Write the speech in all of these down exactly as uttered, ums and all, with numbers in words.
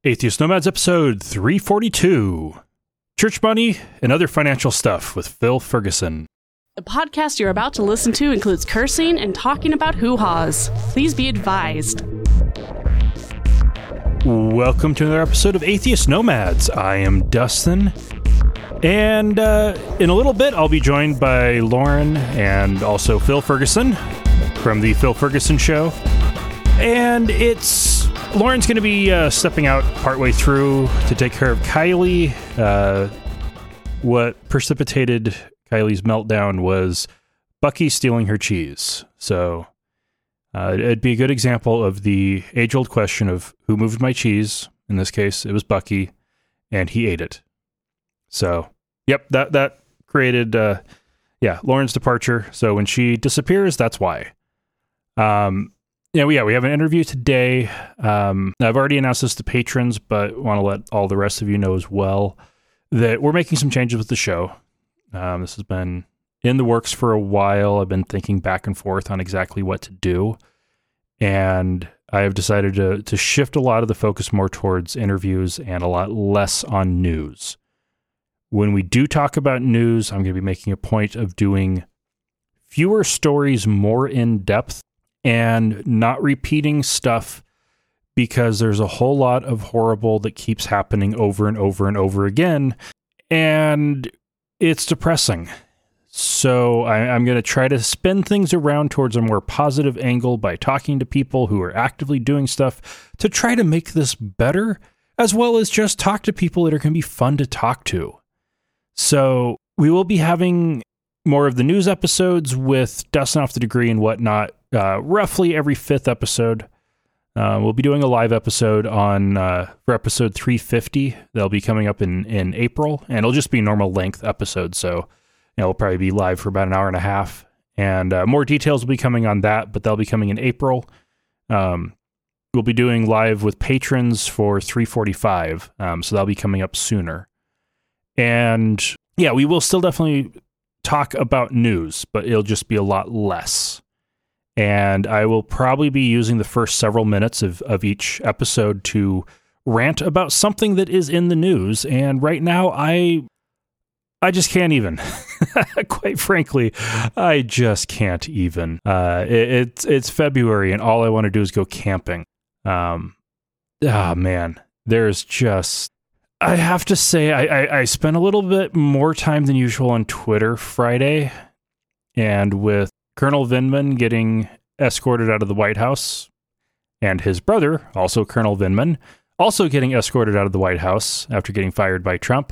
Atheist Nomads episode three forty-two. Church money and other financial stuff with Phil Ferguson. The podcast you're about to listen to includes cursing and talking about hoo-haws. Please be advised. Welcome to another episode of Atheist Nomads. I am Dustin. And uh, in a little bit, I'll be joined by Lauren and also Phil Ferguson from the Phil Ferguson Show. And it's... Lauren's going to be uh, stepping out partway through to take care of Kylie. Uh, what precipitated Kylie's meltdown was Bucky stealing her cheese. So uh, it'd be a good example of the age-old question of who moved my cheese. In this case, it was Bucky, and he ate it. So, yep, that that created, uh, yeah, Lauren's departure. So when she disappears, that's why. Um. Yeah, we, yeah, we have an interview today. Um, I've already announced this to patrons, but want to let all the rest of you know as well that we're making some changes with the show. Um, this has been in the works for a while. I've been thinking back and forth on exactly what to do. And I have decided to, to shift a lot of the focus more towards interviews and a lot less on news. When we do talk about news, I'm going to be making a point of doing fewer stories more in depth and not repeating stuff because there's a whole lot of horrible that keeps happening over and over and over again, and it's depressing. So I, I'm going to try to spin things around towards a more positive angle by talking to people who are actively doing stuff to try to make this better, as well as just talk to people that are going to be fun to talk to. So we will be having more of the news episodes with Dustin Off the Degree and whatnot, uh, roughly every fifth episode. Uh, we'll be doing a live episode on uh, for episode three fifty. They'll be coming up in, in April, and it'll just be normal length episodes. So, you know, it'll probably be live for about an hour and a half. And uh, more details will be coming on that, but they'll be coming in April. Um, we'll be doing live with patrons for three forty-five, um, so that'll be coming up sooner. And yeah, we will still definitely talk about news, but it'll just be a lot less. And I will probably be using the first several minutes of, of each episode to rant about something that is in the news. And right now, I I just can't even. Quite frankly, I just can't even. Uh, it, it's it's February, and all I want to do is go camping. Um, ah, man, there's just... I have to say, I, I, I spent a little bit more time than usual on Twitter Friday, and with Colonel Vindman getting escorted out of the White House, and his brother, also Colonel Vindman, also getting escorted out of the White House after getting fired by Trump,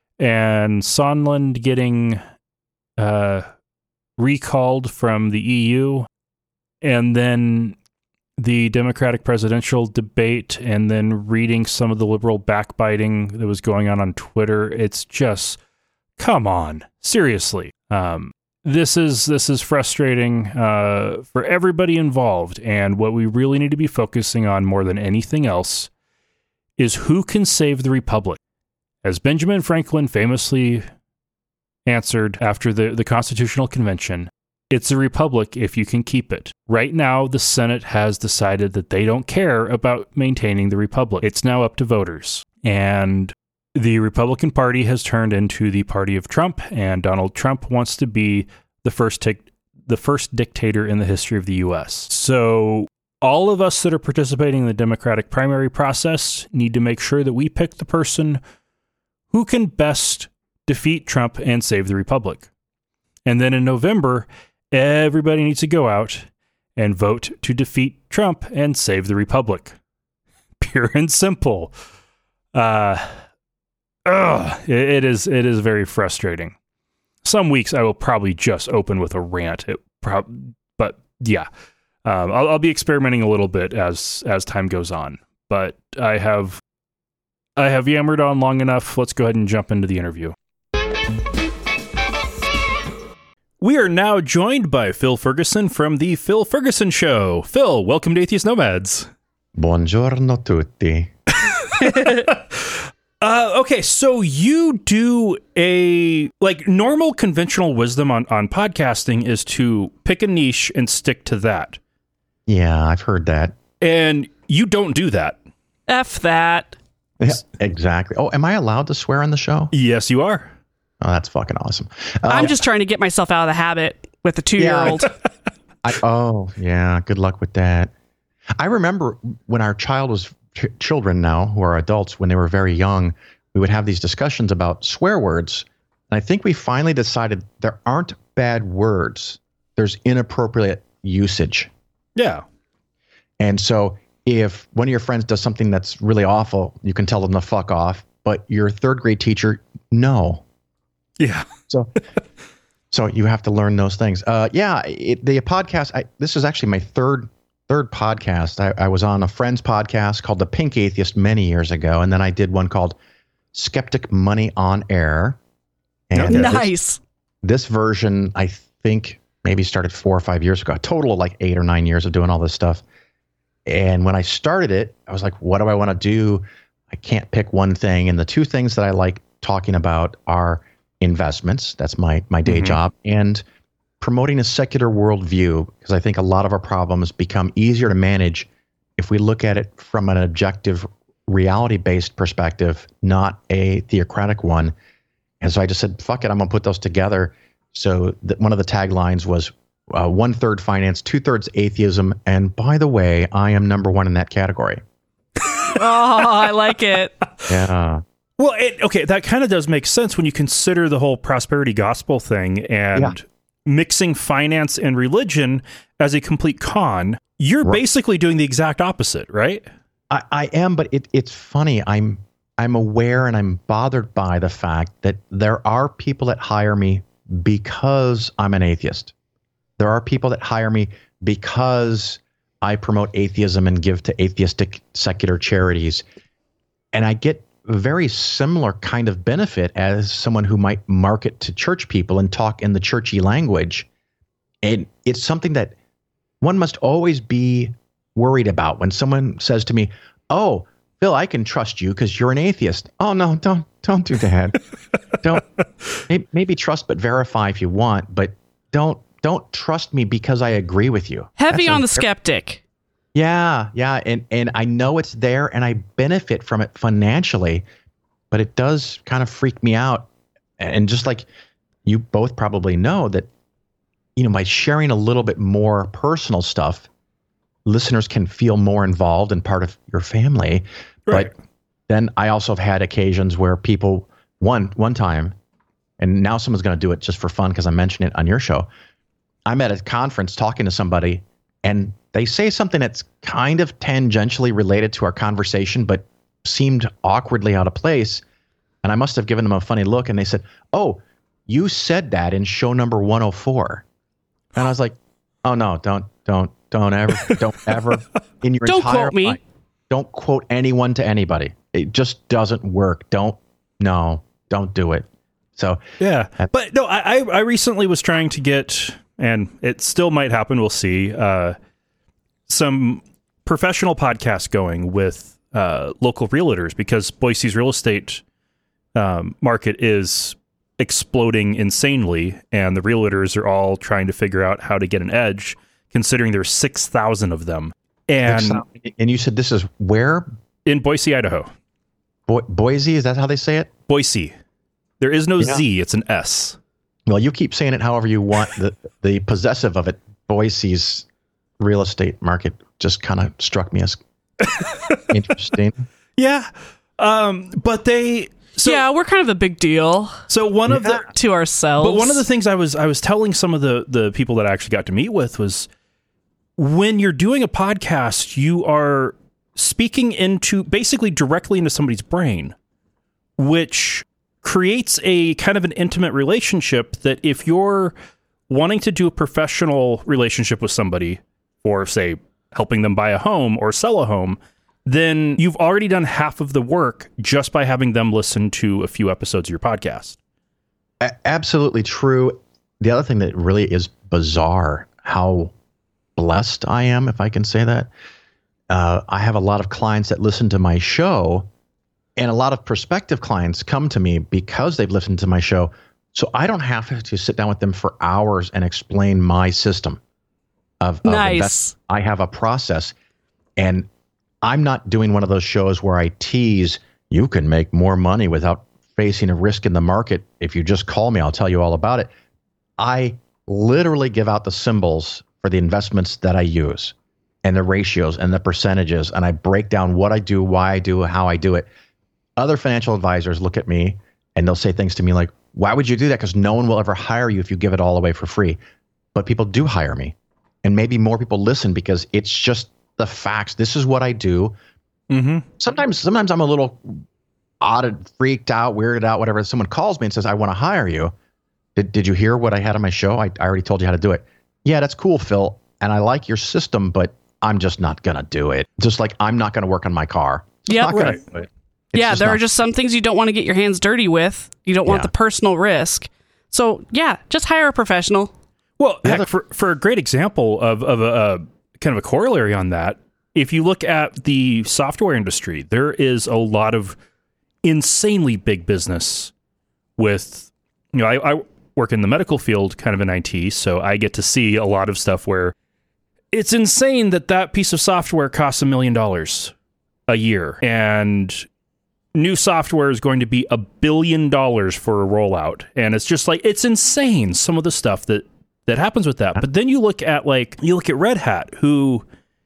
and Sondland getting uh, recalled from the E U, and then the Democratic presidential debate, and then reading some of the liberal backbiting that was going on on Twitter. It's just, come on, seriously. Um, this is this is frustrating uh, for everybody involved, and what we really need to be focusing on more than anything else is who can save the republic. As Benjamin Franklin famously answered after the, the Constitutional Convention, it's a republic if you can keep it. Right now, the Senate has decided that they don't care about maintaining the republic. It's now up to voters. And the Republican Party has turned into the party of Trump, and Donald Trump wants to be the first tic- the first dictator in the history of the U S. So all of us that are participating in the Democratic primary process need to make sure that we pick the person who can best defeat Trump and save the republic. And then in November, everybody needs to go out and vote to defeat Trump and save the republic. Pure and simple. Uh, ugh, it, it is it is very frustrating. Some weeks I will probably just open with a rant. It prob- but yeah, um, I'll, I'll be experimenting a little bit as as time goes on. But I have I have yammered on long enough. Let's go ahead and jump into the interview. We are now joined by Phil Ferguson from the Phil Ferguson Show. Phil, welcome to Atheist Nomads. Buongiorno tutti. uh, okay, so you do a, like, normal conventional wisdom on, on podcasting is to pick a niche and stick to that. Yeah, I've heard that. And you don't do that. F that. Yeah, exactly. Oh, am I allowed to swear on the show? Yes, you are. Oh, that's fucking awesome. Uh, I'm just trying to get myself out of the habit with the two-year-old. Yeah, I, oh, yeah. Good luck with that. I remember when our child was ch- children now, who are adults, when they were very young, we would have these discussions about swear words. And I think we finally decided there aren't bad words. There's inappropriate usage. Yeah. And so if one of your friends does something that's really awful, you can tell them to fuck off. But your third grade teacher, no. Yeah. So so you have to learn those things. Uh, yeah, it, the podcast, I, this is actually my third third podcast. I, I was on a friend's podcast called The Pink Atheist many years ago. And then I did one called Skeptic Money on Air. And Okay. Nice. This, this version, I think, maybe started four or five years ago. A total of like eight or nine years of doing all this stuff. And when I started it, I was like, what do I want to do? I can't pick one thing. And the two things that I like talking about are investments. That's my my day Mhm. job. And promoting a secular worldview, because I think a lot of our problems become easier to manage if we look at it from an objective, reality-based perspective, not a theocratic one. And so I just said, fuck it, I'm going to put those together. So that one of the taglines was uh, one-third finance, two-thirds atheism. And by the way, I am number one in that category. Oh, I like it. Yeah. Well, it, okay, that kind of does make sense when you consider the whole prosperity gospel thing and Yeah. mixing finance and religion as a complete con. You're Right. basically doing the exact opposite, right? I, I am, but it, it's funny. I'm I'm aware and I'm bothered by the fact that there are people that hire me because I'm an atheist. There are people that hire me because I promote atheism and give to atheistic secular charities. And I get a very similar kind of benefit as someone who might market to church people and talk in the churchy language. And it's something that one must always be worried about when someone says to me, "Oh, Phil, I can trust you because you're an atheist." Oh no, don't don't do that. don't maybe, maybe trust but verify if you want, but don't don't trust me because I agree with you. Heavy That's on a- the skeptic. Yeah, yeah, and and I know it's there and I benefit from it financially, but it does kind of freak me out. And just like you both probably know that, you know, by sharing a little bit more personal stuff, listeners can feel more involved and part of your family. Right. But then I also have had occasions where people, one one time, and now someone's going to do it just for fun because I mentioned it on your show. I'm at a conference talking to somebody and they say something that's kind of tangentially related to our conversation, but seemed awkwardly out of place. And I must have given them a funny look and they said, "Oh, you said that in show number one oh four. And I was like, "Oh no, don't, don't, don't ever, don't ever in your Don't entire quote me. life, don't quote anyone to anybody. It just doesn't work. Don't, no, don't do it." So Yeah. That- But no, I, I I recently was trying to get, and it still might happen, we'll see, uh, some professional podcasts going with uh, local realtors because Boise's real estate um, market is exploding insanely, and the realtors are all trying to figure out how to get an edge, considering there's six thousand of them. And and you said this is where? in Boise, Idaho. Bo- Boise, is that how they say it? Boise. There is no Yeah. Z, it's an S. Well, you keep saying it however you want. The the possessive of it, Boise's real estate market, just kind of struck me as interesting. Yeah. Um, but they so yeah, we're kind of a big deal so one of the to ourselves. but one of the things I was I was telling some of the the people that I actually got to meet with was when you're doing a podcast, you are speaking into basically directly into somebody's brain, which creates a kind of an intimate relationship that if you're wanting to do a professional relationship with somebody or say helping them buy a home or sell a home, then you've already done half of the work just by having them listen to a few episodes of your podcast. A- absolutely true. The other thing that really is bizarre, how blessed I am, if I can say that. Uh, I have a lot of clients that listen to my show, and a lot of prospective clients come to me because they've listened to my show. So I don't have to sit down with them for hours and explain my system of, of Nice. investment. I have a process, and I'm not doing one of those shows where I tease, you can make more money without facing a risk in the market. If you just call me, I'll tell you all about it. I literally give out the symbols for the investments that I use and the ratios and the percentages. And I break down what I do, why I do, how I do it. Other financial advisors look at me and they'll say things to me like, why would you do that? Because no one will ever hire you if you give it all away for free. But people do hire me. And maybe more people listen because it's just the facts. This is what I do. Mm-hmm. Sometimes, sometimes I'm a little odd, freaked out, weirded out, whatever. Someone calls me and says, I want to hire you. Did, did you hear what I had on my show? I, I already told you how to do it. Yeah, that's cool, Phil. And I like your system, but I'm just not going to do it. Just like I'm not going to work on my car. Yeah, right. Yeah, there are just some things you don't want to get your hands dirty with. You don't want yeah. the personal risk. So, yeah, just hire a professional. Well, heck, for, for a great example of, of a, a kind of a corollary on that, if you look at the software industry, there is a lot of insanely big business with, you know, I, I work in the medical field kind of in I T, so I get to see a lot of stuff where it's insane that that piece of software costs a million dollars a year. And new software is going to be a billion dollars for a rollout. And it's just like, it's insane, some of the stuff that that happens with that. But then you look at like, you look at Red Hat, who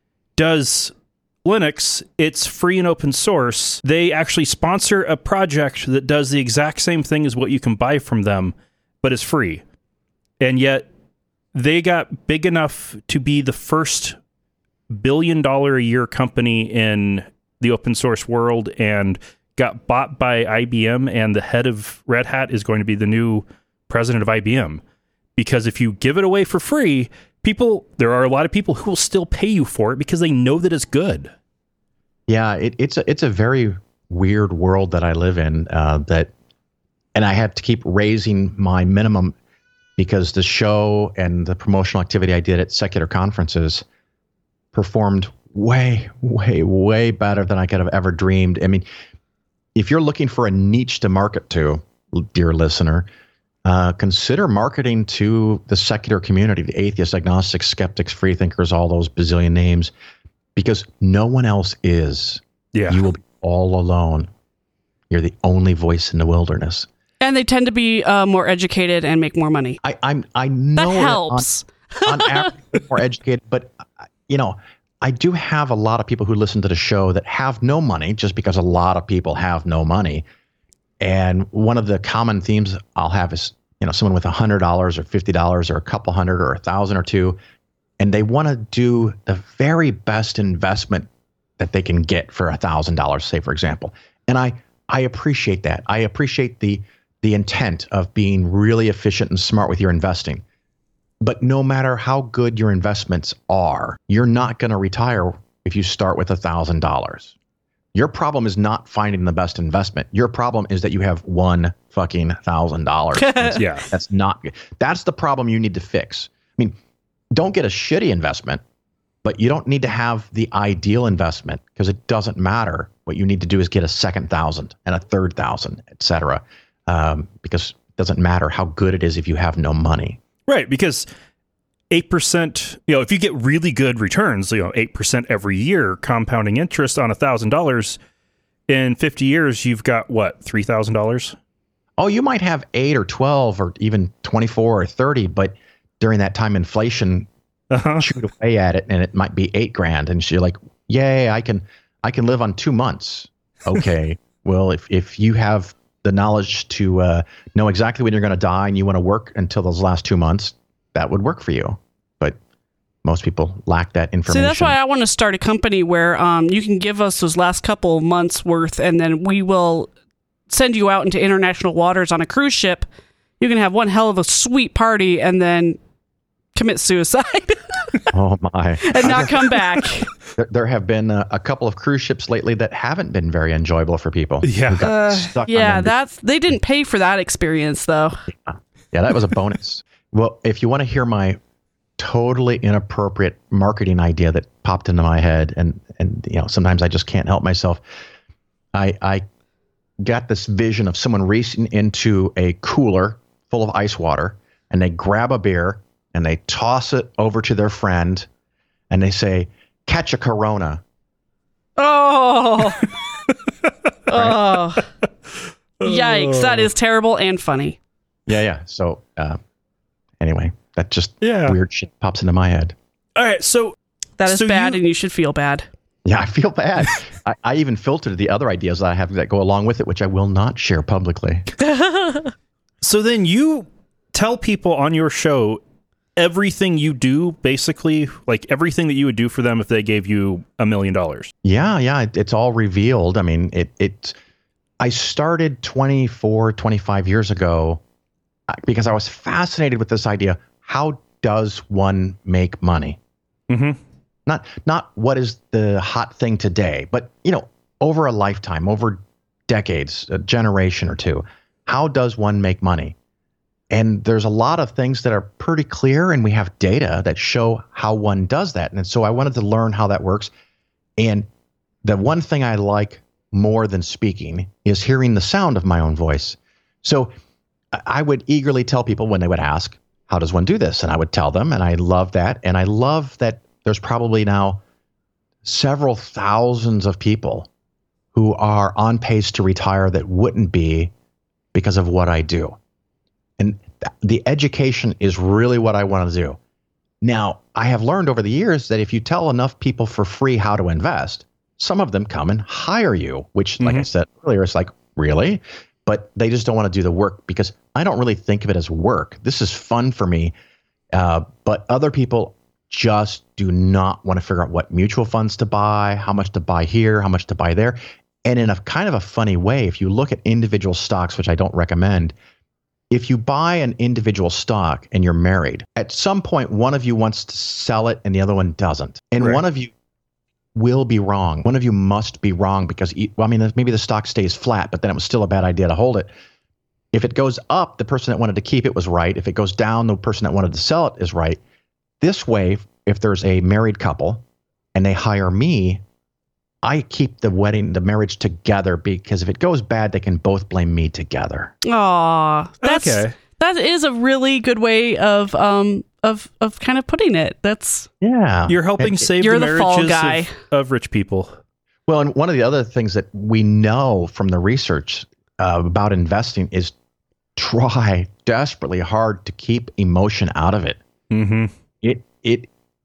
does Linux. It's free and open source. They actually sponsor a project that does the exact same thing as what you can buy from them, but it's free. And yet they got big enough to be the first billion dollar a year company in the open source world and got bought by I B M. And the head of Red Hat is going to be the new president of I B M. Because if you give it away for free, people, there are a lot of people who will still pay you for it because they know that it's good. Yeah, it, it's a it's a very weird world that I live in. Uh, that, and I have to keep raising my minimum because the show and the promotional activity I did at secular conferences performed way, way, way better than I could have ever dreamed. I mean, if you're looking for a niche to market to, dear listener, Uh, consider marketing to the secular community, the atheists, agnostics, skeptics, freethinkers, all those bazillion names, because no one else is. Yeah. You will be all alone. You're the only voice in the wilderness. And they tend to be uh, more educated and make more money. I, I'm, I know that helps. That on, on average, more educated, but uh, you know, I do have a lot of people who listen to the show that have no money, just because a lot of people have no money. And one of the common themes I'll have is, you know, someone with one hundred dollars or fifty dollars or a couple hundred or a thousand or two, and they want to do the very best investment that they can get for one thousand dollars, say, for example. And I, I appreciate that. I appreciate the the intent of being really efficient and smart with your investing. But no matter how good your investments are, you're not going to retire if you start with one thousand dollars. Your problem is not finding the best investment. Your problem is that you have one fucking thousand dollars. Yeah, that's not good. That's the problem you need to fix. I mean, don't get a shitty investment, but you don't need to have the ideal investment because it doesn't matter. What you need to do is get a second thousand and a third thousand, et cetera. Um, because it doesn't matter how good it is if you have no money. Right, because eight percent, you know, if you get really good returns, you know, eight percent every year, compounding interest on one thousand dollars, in fifty years, you've got, what, three thousand dollars? Oh, you might have eight or twelve or even twenty-four or thirty, but during that time, inflation uh-huh. chewed away at it, and it might be eight grand. And you're like, yay, I can I can live on two months. Okay, well, if, if you have the knowledge to uh, know exactly when you're going to die and you want to work until those last two months, that would work for you. But most people lack that information. See, that's why I want to start a company where um, you can give us those last couple of months worth, and then we will send you out into international waters on a cruise ship. You can have one hell of a sweet party and then commit suicide. Oh, my. And not come back. There, there have been a, a couple of cruise ships lately that haven't been very enjoyable for people. Yeah. Uh, yeah, that's they didn't pay for that experience, though. Yeah, yeah, that was a bonus. Well, if you want to hear my totally inappropriate marketing idea that popped into my head, and and you know, sometimes I just can't help myself. I I got this vision of someone reaching into a cooler full of ice water, and they grab a beer and they toss it over to their friend, and they say, "Catch a Corona." Oh. Oh, yikes! That is terrible and funny. Yeah, yeah. So uh, anyway, that just Yeah. weird shit pops into my head. All right, so That is So bad, you- and you should feel bad. Yeah, I feel bad. I, I even filtered the other ideas that I have that go along with it, which I will not share publicly. so then you tell people on your show everything you do, basically, like everything that you would do for them if they gave you a million dollars. Yeah, yeah, it, it's all revealed. I mean, it it I started twenty-four, twenty-five years ago uh, because I was fascinated with this idea. How does one make money? Mm-hmm. Not not what is the hot thing today, but you know, over a lifetime, over decades, a generation or two, how does one make money? And there's a lot of things that are pretty clear, and we have data that show how one does that. And so I wanted to learn how that works. And the one thing I like more than speaking is hearing the sound of my own voice. So I- I would eagerly tell people when they would ask, how does one do this? And I would tell them, and I love that. And I love that there's probably now several thousands of people who are on pace to retire that wouldn't be because of what I do. And th- the education is really what I want to do. Now, I have learned over the years that if you tell enough people for free how to invest, some of them come and hire you, which, like I said earlier, it's like, really? But they just don't want to do the work because I don't really think of it as work. This is fun for me. Uh, but other people just do not want to figure out what mutual funds to buy, how much to buy here, how much to buy there. And in a kind of a funny way, if you look at individual stocks, which I don't recommend, if you buy an individual stock and you're married, at some point, one of you wants to sell it and the other one doesn't. And Right. one of you will be wrong. One of you must be wrong because, e- well, I mean, maybe the stock stays flat, but then it was still a bad idea to hold it. If it goes up, the person that wanted to keep it was right. If it goes down, the person that wanted to sell it is right. This way, if there's a married couple and they hire me, I keep the wedding, the marriage together because if it goes bad, they can both blame me together. Aw, that's Okay. that is a really good way of um of of kind of putting it. That's Yeah. You're helping And- save You're the the fall marriages guy. of, of rich people. Well, and one of the other things that we know from the research uh, about investing is try desperately hard to keep emotion out of it. Mm-hmm. It it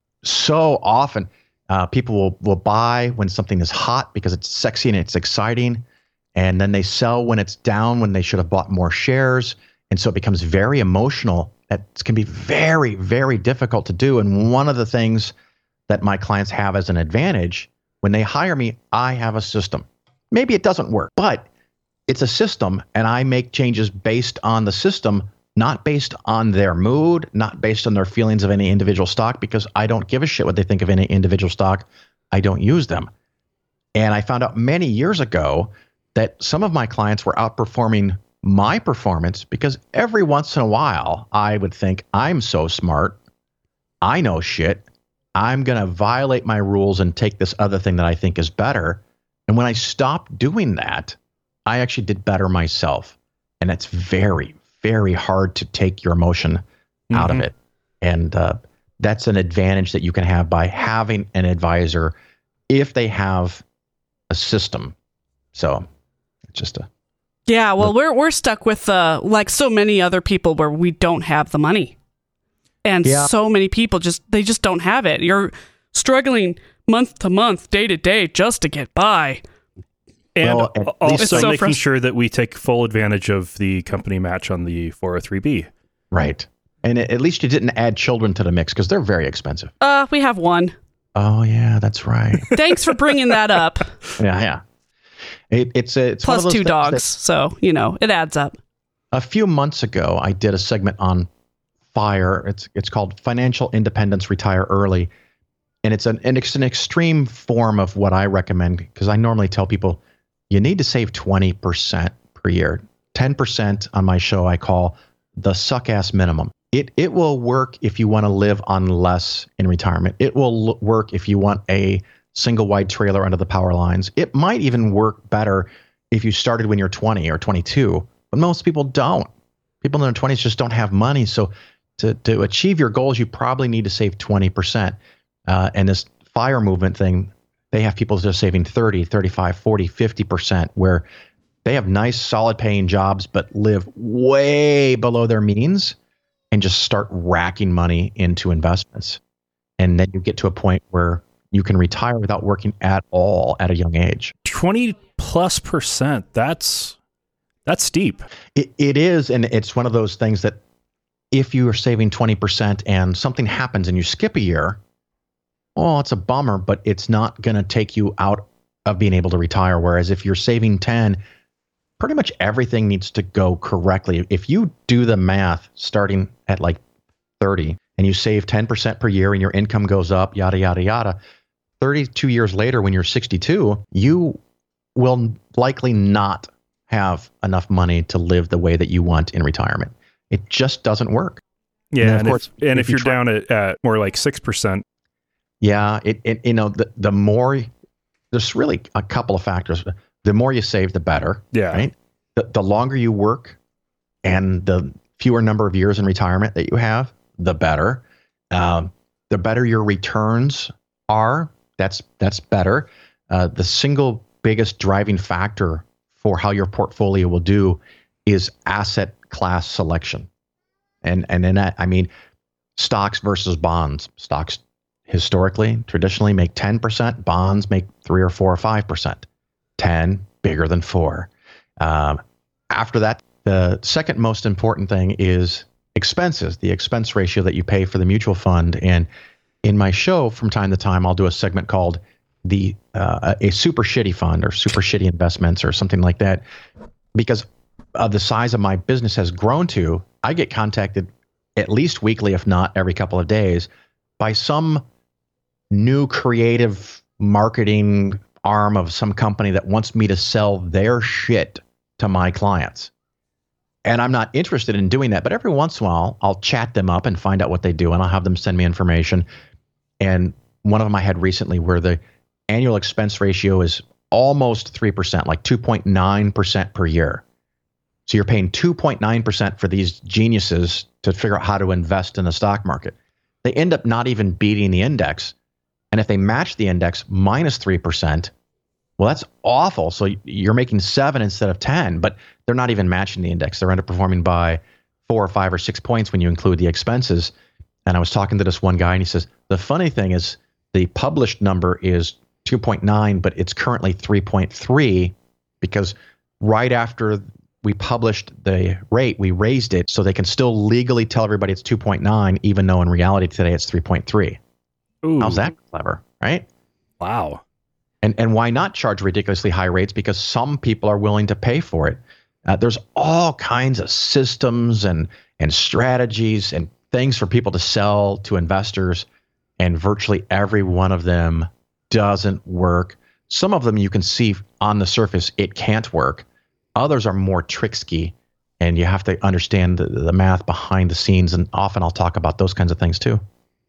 so often uh, people will will buy when something is hot because it's sexy and it's exciting, and then they sell when it's down when they should have bought more shares, and so it becomes very emotional. That can be very very difficult to do. And one of the things that my clients have as an advantage when they hire me, I have a system. Maybe it doesn't work, but it's a system, and I make changes based on the system, not based on their mood, not based on their feelings of any individual stock, because I don't give a shit what they think of any individual stock. I don't use them. And I found out many years ago that some of my clients were outperforming my performance because every once in a while I would think, I'm so smart, I know shit, I'm going to violate my rules and take this other thing that I think is better. And when I stopped doing that, I actually did better myself. And it's very, very hard to take your emotion out Mhm. of it. And uh, that's an advantage that you can have by having an advisor if they have a system. So it's just a, yeah. Well, we're we're stuck with uh like so many other people where we don't have the money, and Yeah. so many people just they just don't have it. You're struggling month to month, day to day, just to get by. And Well, at also least- It's so making frust- sure that we take full advantage of the company match on the four oh three B. right. And at least you didn't add children to the mix because they're very expensive. Uh, we have one. Oh, yeah, that's right. Thanks for bringing that up. yeah, yeah. It, it's a, it's one of Plus those two things dogs, that- so you know it adds up. A few months ago, I did a segment on FIRE. It's it's called Financial Independence Retire Early. And it's an, and it's an extreme form of what I recommend because I normally tell people you need to save twenty percent per year. ten percent on my show I call the suck-ass minimum. It it will work if you want to live on less in retirement. It will l- work if you want a single wide trailer under the power lines. It might even work better if you started when you're twenty or twenty-two. But most people don't. People in their twenties just don't have money. So to, to achieve your goals, you probably need to save twenty percent. Uh, and this FIRE movement thing They have people just saving thirty, thirty-five, forty, fifty percent, where they have nice, solid paying jobs, but live way below their means and just start racking money into investments. And then you get to a point where you can retire without working at all at a young age. twenty plus percent. That's, that's steep. It, it is. And it's one of those things that if you are saving twenty percent and something happens and you skip a year, oh, it's a bummer, but it's not going to take you out of being able to retire. Whereas if you're saving ten, pretty much everything needs to go correctly. If you do the math starting at like thirty and you save ten percent per year and your income goes up, yada, yada, yada, thirty-two years later when you're sixty-two, you will likely not have enough money to live the way that you want in retirement. It just doesn't work. Yeah, and, and, course, if, and if, if you're you try, down at, at more like six percent. Yeah, it, it you know, the, the more, there's really a couple of factors. The more you save, the better. Yeah. Right? The, the longer you work and the fewer number of years in retirement that you have, the better. Um, the better your returns are, that's that's better. Uh, the single biggest driving factor for how your portfolio will do is asset class selection. And and in that, I mean, stocks versus bonds. Stocks historically, traditionally make ten percent. Bonds make three or four or five percent. ten, bigger than four. Um, after that, the second most important thing is expenses, the expense ratio that you pay for the mutual fund. And in my show, from time to time, I'll do a segment called the uh, a super shitty fund or super shitty investments or something like that. Because of the size of my business has grown to, I get contacted at least weekly, if not every couple of days, by some new creative marketing arm of some company that wants me to sell their shit to my clients. And I'm not interested in doing that, but every once in a while, I'll chat them up and find out what they do, and I'll have them send me information. And one of them I had recently where the annual expense ratio is almost three percent, like two point nine percent per year. So you're paying two point nine percent for these geniuses to figure out how to invest in the stock market. They end up not even beating the index. And if they match the index minus three percent, well, that's awful. So you're making seven instead of ten, but they're not even matching the index. They're underperforming by four or five or six points when you include the expenses. And I was talking to this one guy and he says, the funny thing is the published number is two point nine, but it's currently three point three because right after we published the rate, we raised it so they can still legally tell everybody it's two point nine, even though in reality today it's three point three. Ooh. How's that clever, right? Wow. And and why not charge ridiculously high rates? Because some people are willing to pay for it. Uh, there's all kinds of systems and and strategies and things for people to sell to investors, and virtually every one of them doesn't work. Some of them you can see on the surface it can't work. Others are more tricksy, and you have to understand the, the math behind the scenes. And often I'll talk about those kinds of things too.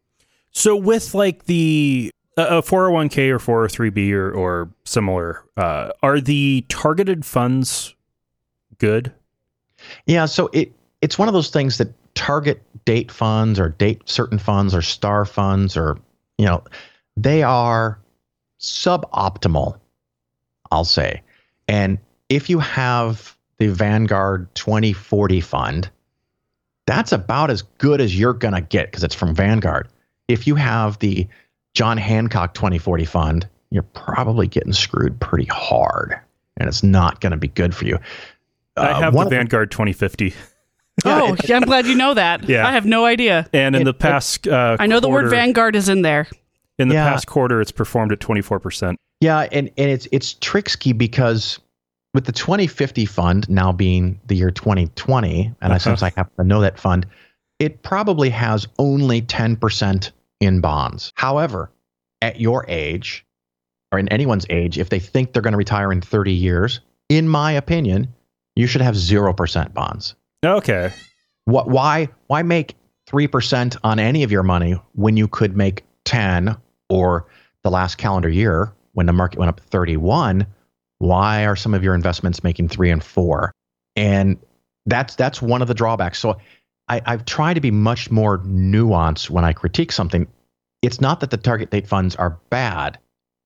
So with like the a four oh one k or four oh three b or, or similar, uh, are the targeted funds good? Yeah, so it it's one of those things that target date funds or date certain funds or star funds, or, you know, they are suboptimal, I'll say. And if you have the Vanguard twenty forty fund, that's about as good as you're going to get because it's from Vanguard. If you have the John Hancock twenty forty fund, you're probably getting screwed pretty hard, and it's not going to be good for you. I have uh, the Vanguard twenty fifty. Oh, I'm glad you know that. Yeah. I have no idea. And in It- the past uh, I know the quarter, word Vanguard is in there. in the Yeah. past quarter, it's performed at twenty-four percent. Yeah, and, and it's it's tricky because with the twenty fifty fund now being the year twenty twenty, and I Uh-huh. since I happen to know that fund, it probably has only ten percent in bonds. However, at your age, or in anyone's age, if they think they're going to retire in thirty years, in my opinion, you should have zero percent bonds. Okay. What? Why? Why make three percent on any of your money when you could make ten, or the last calendar year when the market went up thirty-one? Why are some of your investments making three and four? And that's that's one of the drawbacks. So I, I've tried to be much more nuanced when I critique something. It's not that the target date funds are bad.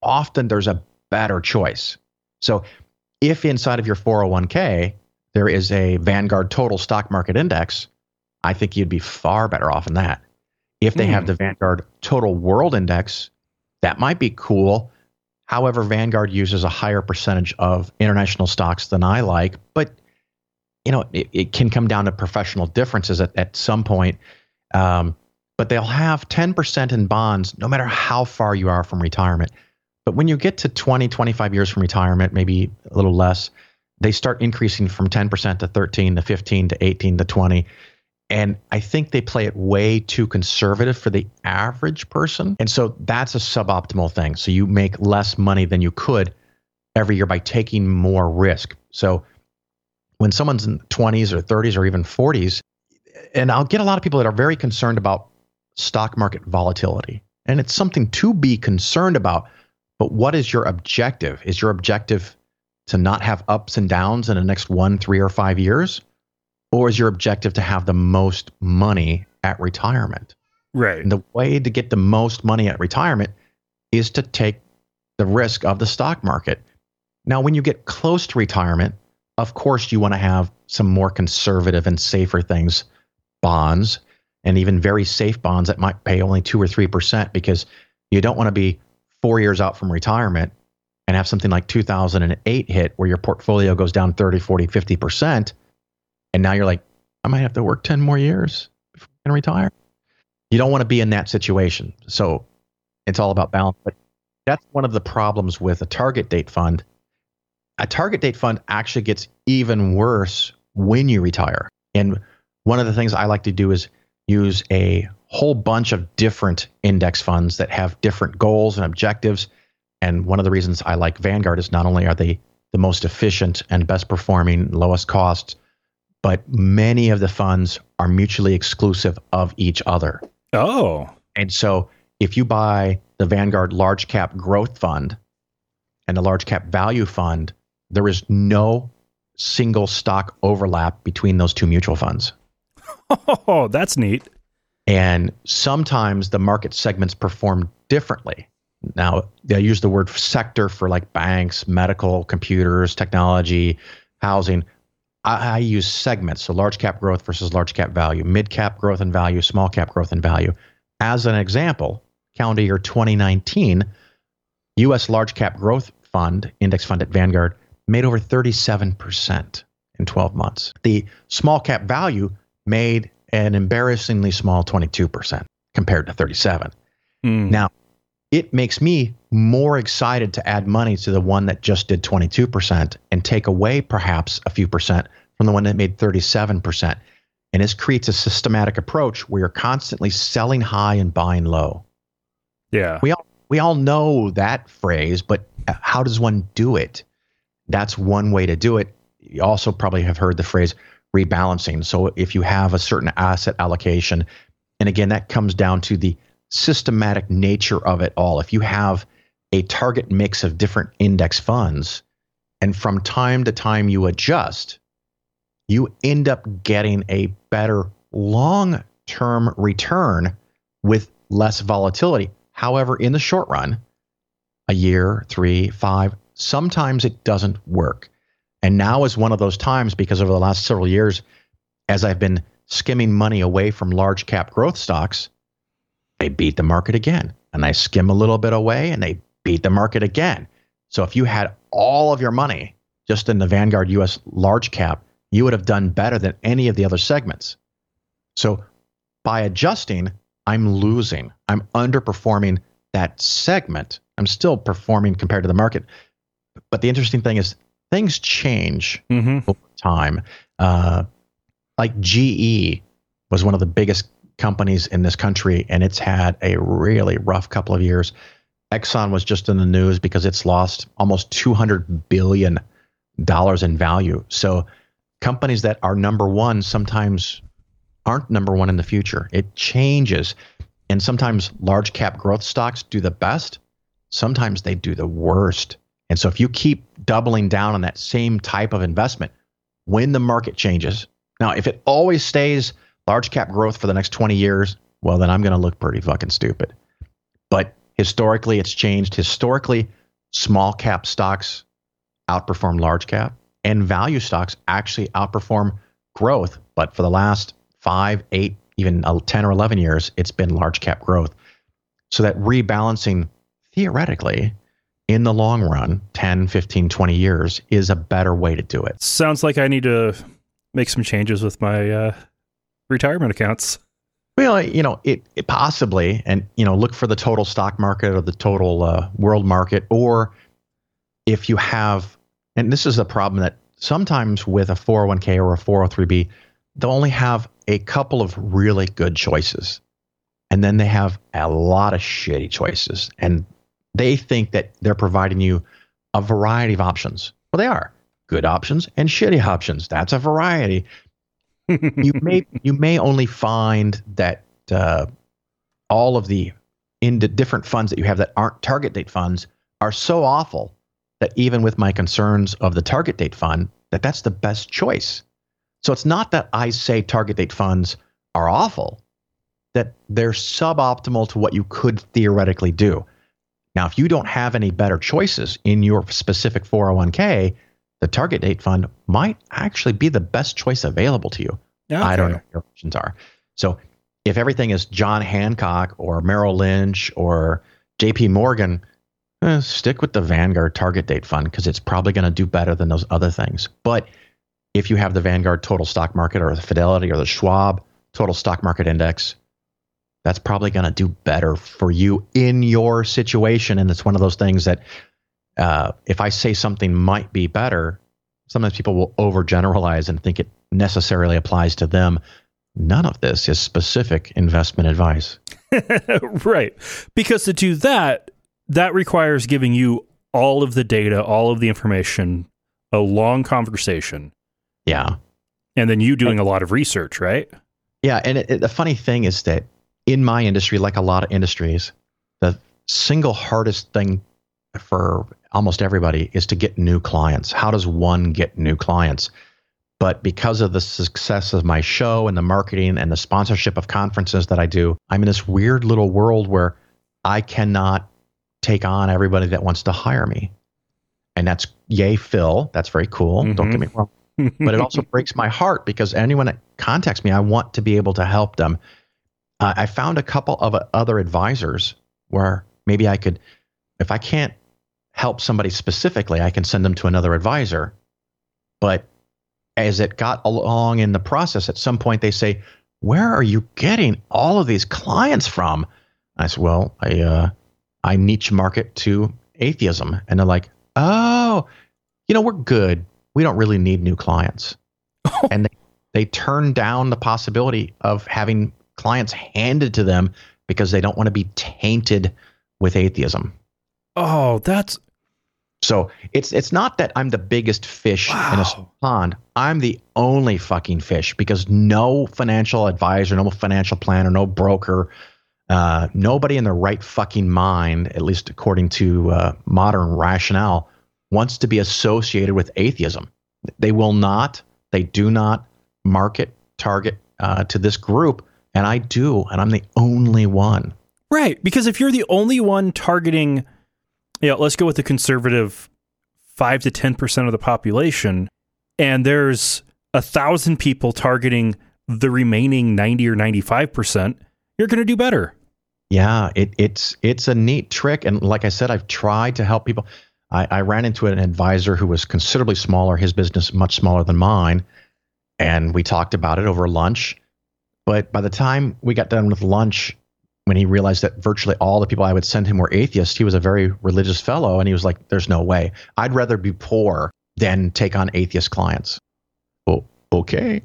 often there's a better choice. So if inside of your four oh one k, there is a Vanguard Total Stock Market Index, I think you'd be far better off in that. If they mm. have the Vanguard Total World Index, that might be cool. However, Vanguard uses a higher percentage of international stocks than I like, but you know, it, it can come down to professional differences at, at some point. Um, but they'll have ten percent in bonds, no matter how far you are from retirement. But when you get to twenty, twenty-five years from retirement, maybe a little less, they start increasing from ten percent to thirteen to fifteen to eighteen to twenty. And I think they play it way too conservative for the average person. And so that's a suboptimal thing. So you make less money than you could every year by taking more risk. So when someone's in twenties or thirties or even forties, and I'll get a lot of people that are very concerned about stock market volatility. And it's something to be concerned about. But what is your objective? Is your objective to not have ups and downs in the next one, three, or five years? Or is your objective to have the most money at retirement? Right. And the way to get the most money at retirement is to take the risk of the stock market. Now, when you get close to retirement, of course, you want to have some more conservative and safer things, bonds, and even very safe bonds that might pay only two or three percent, because you don't want to be four years out from retirement and have something like two thousand eight hit where your portfolio goes down thirty, forty, fifty percent. And now you're like, I might have to work ten more years before I can retire. You don't want to be in that situation. So it's all about balance. But that's one of the problems with a target date fund. A target date fund actually gets even worse when you retire. And one of the things I like to do is use a whole bunch of different index funds that have different goals and objectives. And one of the reasons I like Vanguard is not only are they the most efficient and best performing, lowest cost, but many of the funds are mutually exclusive of each other. Oh. And so if you buy the Vanguard Large Cap Growth Fund and the Large Cap Value Fund, there is no single stock overlap between those two mutual funds. Oh, that's neat. And sometimes the market segments perform differently. Now, they use the word sector for like banks, medical, computers, technology, housing. I, I use segments, so large cap growth versus large cap value, mid cap growth and value, small cap growth and value. As an example, calendar year twenty nineteen, U S Large Cap Growth Fund, index fund at Vanguard, made over thirty-seven percent in twelve months. The small cap value made an embarrassingly small twenty-two percent compared to thirty-seven. Mm. Now, it makes me more excited to add money to the one that just did twenty-two percent and take away perhaps a few percent from the one that made thirty-seven percent. And this creates a systematic approach where you're constantly selling high and buying low. Yeah. We all we all know that phrase, but how does one do it? That's one way to do it. You also probably have heard the phrase rebalancing. So if you have a certain asset allocation, and again, that comes down to the systematic nature of it all. If you have a target mix of different index funds, and from time to time you adjust, you end up getting a better long-term return with less volatility. However, in the short run, a year, three, five, sometimes it doesn't work. And now is one of those times, because over the last several years, as I've been skimming money away from large cap growth stocks, they beat the market again. And I skim a little bit away and they beat the market again. So if you had all of your money just in the Vanguard U S large cap, you would have done better than any of the other segments. So by adjusting, I'm losing. I'm underperforming that segment. I'm still performing compared to the market. But the interesting thing is things change mm-hmm. over time. Uh, like G E was one of the biggest companies in this country, and it's had a really rough couple of years. Exxon was just in the news because it's lost almost two hundred billion dollars in value. So companies that are number one sometimes aren't number one in the future. It changes. And sometimes large cap growth stocks do the best. Sometimes they do the worst. And so if you keep doubling down on that same type of investment, when the market changes, now if it always stays large cap growth for the next twenty years, well, then I'm going to look pretty fucking stupid. But Historically, it's changed. Historically, small cap stocks outperform large cap, and value stocks actually outperform growth. But for the last five, eight, even ten or eleven years, it's been large cap growth. So that rebalancing, theoretically, in the long run, ten, fifteen, twenty years, is a better way to do it. Sounds like I need to make some changes with my uh, retirement accounts. Well, you know, it, it possibly, and, you know, look for the total stock market or the total uh, world market, or if you have, and this is a problem that sometimes with a four oh one k or a four oh three b, they'll only have a couple of really good choices. And then they have a lot of shitty choices. And they think that they're providing you a variety of options. Well, they are good options and shitty options. That's a variety. you may you may only find that uh, all of the in the different funds that you have that aren't target date funds are so awful that even with my concerns of the target date fund, that that's the best choice. So it's not that I say target date funds are awful, that they're suboptimal to what you could theoretically do. Now, if you don't have any better choices in your specific four oh one k, the target date fund might actually be the best choice available to you. Okay. I don't know what your options are. So if everything is John Hancock or Merrill Lynch or J P Morgan, eh, stick with the Vanguard target date fund because it's probably going to do better than those other things. But if you have the Vanguard total stock market or the Fidelity or the Schwab total stock market index, that's probably going to do better for you in your situation. And it's one of those things that uh, if I say something might be better, sometimes people will overgeneralize and think it necessarily applies to them. None of this is specific investment advice. Right. Because to do that, that requires giving you all of the data, all of the information, a long conversation. Yeah. And then you doing and, a lot of research, right? Yeah. And it, it, the funny thing is that in my industry, like a lot of industries, the single hardest thing for almost everybody is to get new clients. How does one get new clients? But because of the success of my show and the marketing and the sponsorship of conferences that I do, I'm in this weird little world where I cannot take on everybody that wants to hire me. And that's yay, Phil. That's very cool. Mm-hmm. Don't get me wrong. But it also breaks my heart because anyone that contacts me, I want to be able to help them. Uh, I found a couple of other advisors where maybe I could, if I can't help somebody specifically, I can send them to another advisor. But as it got along in the process, at some point they say, where are you getting all of these clients from? I said, well, I, uh, I niche market to atheism. And they're like, oh, you know, we're good. We don't really need new clients. And they, they turn down the possibility of having clients handed to them because they don't want to be tainted with atheism. Oh, that's so it's it's not that I'm the biggest fish wow. in a small pond. I'm the only fucking fish because no financial advisor, no financial planner, no broker, uh, nobody in their right fucking mind, at least according to uh, modern rationale, wants to be associated with atheism. They will not. They do not market target uh, to this group, and I do, and I'm the only one. Right, because if you're the only one targeting, you know, let's go with the conservative five to ten percent of the population, and there's a thousand people targeting the remaining ninety or ninety-five percent, you're going to do better. Yeah, it, it's it's a neat trick, and like I said, I've tried to help people. I, I ran into an advisor who was considerably smaller, his business much smaller than mine, and we talked about it over lunch. But by the time we got done with lunch, when he realized that virtually all the people I would send him were atheists, he was a very religious fellow, and he was like, there's no way. I'd rather be poor than take on atheist clients. Well, okay.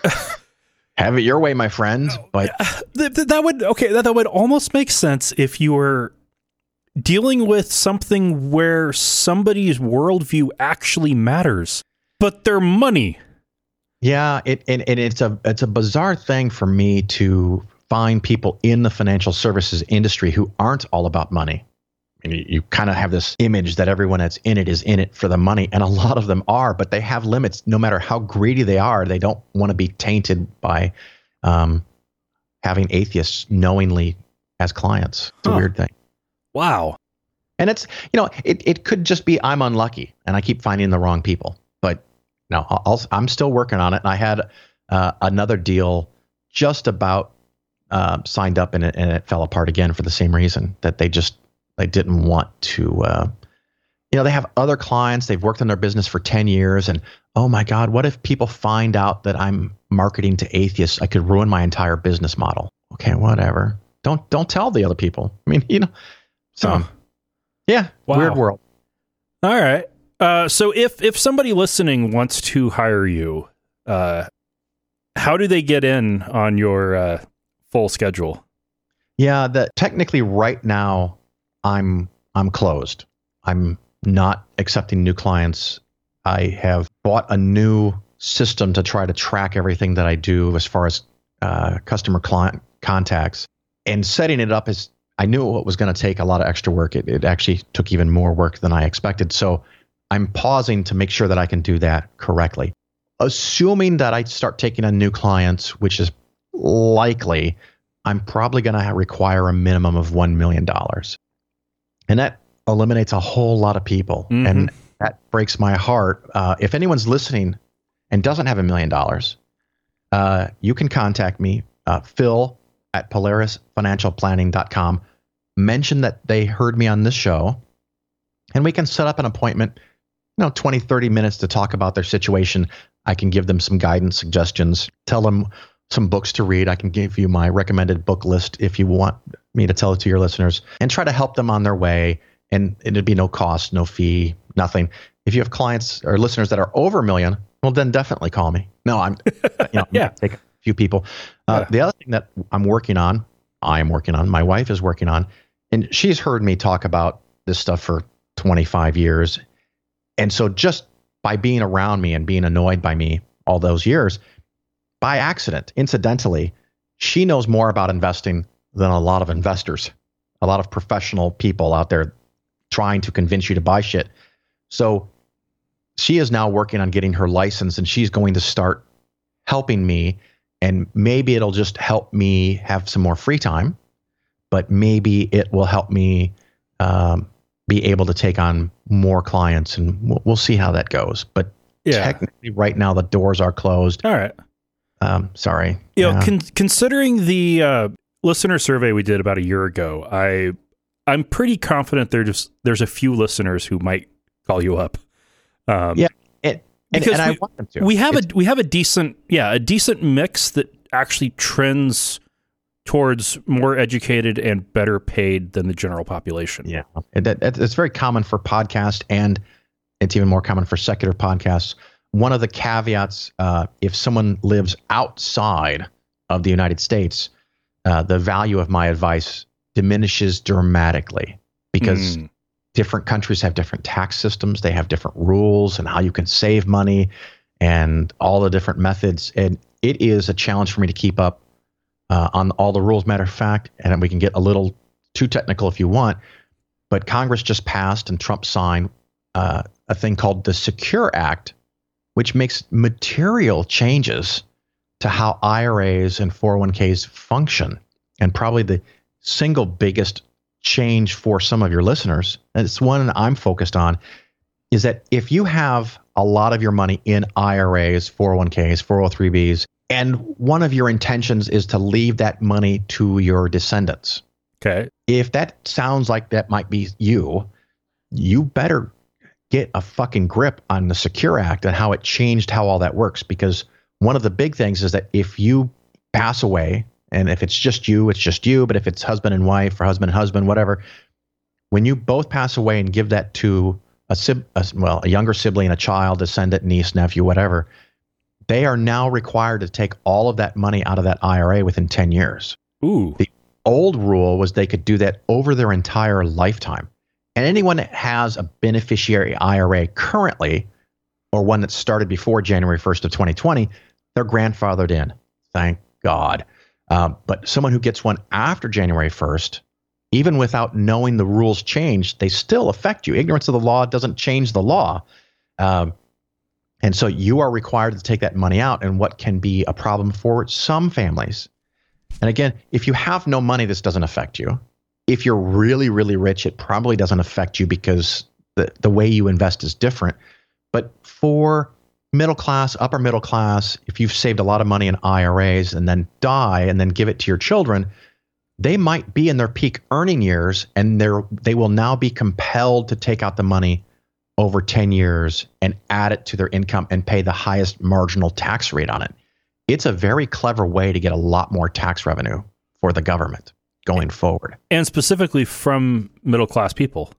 Have it your way, my friend. But that, that would okay. That, that would almost make sense if you were dealing with something where somebody's worldview actually matters, but their money. Yeah, it and, and it's a it's a bizarre thing for me to find people in the financial services industry who aren't all about money. I mean, you, you kind of have this image that everyone that's in it is in it for the money, and a lot of them are, but they have limits. No matter how greedy they are, they don't want to be tainted by um, having atheists knowingly as clients. It's huh. a weird thing. Wow. And it's, you know, it, it could just be I'm unlucky and I keep finding the wrong people. But no, I'll, I'm still working on it. And I had uh, another deal just about uh, signed up and it, and it fell apart again for the same reason, that they just, they didn't want to, uh, you know, they have other clients. They've worked on their business for ten years. And, oh my God, what if people find out that I'm marketing to atheists? I could ruin my entire business model. Okay, whatever. Don't, don't tell the other people. I mean, you know, so Huh. yeah, Wow. weird world. All right. Uh, so if, if somebody listening wants to hire you, uh, how do they get in on your uh, full schedule? Yeah, that technically right now I'm I'm closed. I'm not accepting new clients. I have bought a new system to try to track everything that I do as far as uh, customer client contacts. And setting it up is, I knew it was going to take a lot of extra work. It, it actually took even more work than I expected. So I'm pausing to make sure that I can do that correctly. Assuming that I start taking on new clients, which is likely, I'm probably going to require a minimum of one million dollars. And that eliminates a whole lot of people. Mm-hmm. And that breaks my heart. Uh, if anyone's listening and doesn't have a million dollars, uh, you can contact me, uh, Phil at Polaris Financial Planning dot com. Mention that they heard me on this show, and we can set up an appointment, you know, twenty, thirty minutes to talk about their situation. I can give them some guidance, suggestions, tell them some books to read. I can give you my recommended book list if you want me to tell it to your listeners, and try to help them on their way. And it'd be no cost, no fee, nothing. If you have clients or listeners that are over a million, well, then definitely call me. No, I'm, you know, Yeah. take a few people. Uh, Yeah. The other thing that I'm working on, I am working on, my wife is working on, and she's heard me talk about this stuff for twenty-five years. And so just by being around me and being annoyed by me all those years, by accident, incidentally, she knows more about investing than a lot of investors, a lot of professional people out there trying to convince you to buy shit. So she is now working on getting her license, and she's going to start helping me. And maybe it'll just help me have some more free time, but maybe it will help me um, be able to take on more clients, and we'll, we'll see how that goes. But Yeah. technically right now the doors are closed. All right. Um, sorry. You know, Yeah. con- considering the uh, listener survey we did about a year ago, I I'm pretty confident there just there's a few listeners who might call you up. Um, Yeah, and, and, because and we, I want them to. we have It's- a we have a decent yeah a decent mix that actually trends towards more educated and better paid than the general population. Yeah, and that, that, it's very common for podcasts, and it's even more common for secular podcasts. One of the caveats, uh, if someone lives outside of the United States, uh, the value of my advice diminishes dramatically, because Mm. different countries have different tax systems. They have different rules and how you can save money and all the different methods. And it is a challenge for me to keep up uh, on all the rules. Matter of fact, and we can get a little too technical if you want, but Congress just passed and Trump signed uh, a thing called the Secure Act, which makes material changes to how I R As and four oh one k's function. And probably the single biggest change for some of your listeners, and it's one I'm focused on, is that if you have a lot of your money in I R As, four oh one k's, four oh three b's, and one of your intentions is to leave that money to your descendants, Okay. if that sounds like that might be you, you better get a fucking grip on the Secure Act and how it changed how all that works. Because one of the big things is that if you pass away, and if it's just you, it's just you, but if it's husband and wife or husband and husband, whatever, when you both pass away and give that to a, sib- a well, a younger sibling, a child, descendant, niece, nephew, whatever, they are now required to take all of that money out of that I R A within ten years. Ooh. The old rule was they could do that over their entire lifetime. And anyone that has a beneficiary I R A currently, or one that started before January first of twenty twenty, they're grandfathered in. Thank God. Um, but someone who gets one after January first, even without knowing the rules changed, they still affect you. Ignorance of the law doesn't change the law. Um, and so you are required to take that money out, and what can be a problem for some families. And again, if you have no money, this doesn't affect you. if you're really, really rich, it probably doesn't affect you because the, the way you invest is different. But for middle class, upper middle class, if you've saved a lot of money in I R As and then die and then give it to your children, they might be in their peak earning years and they're, they will now be compelled to take out the money over ten years and add it to their income and pay the highest marginal tax rate on it. It's a very clever way to get a lot more tax revenue for the government going forward. And specifically from middle class people.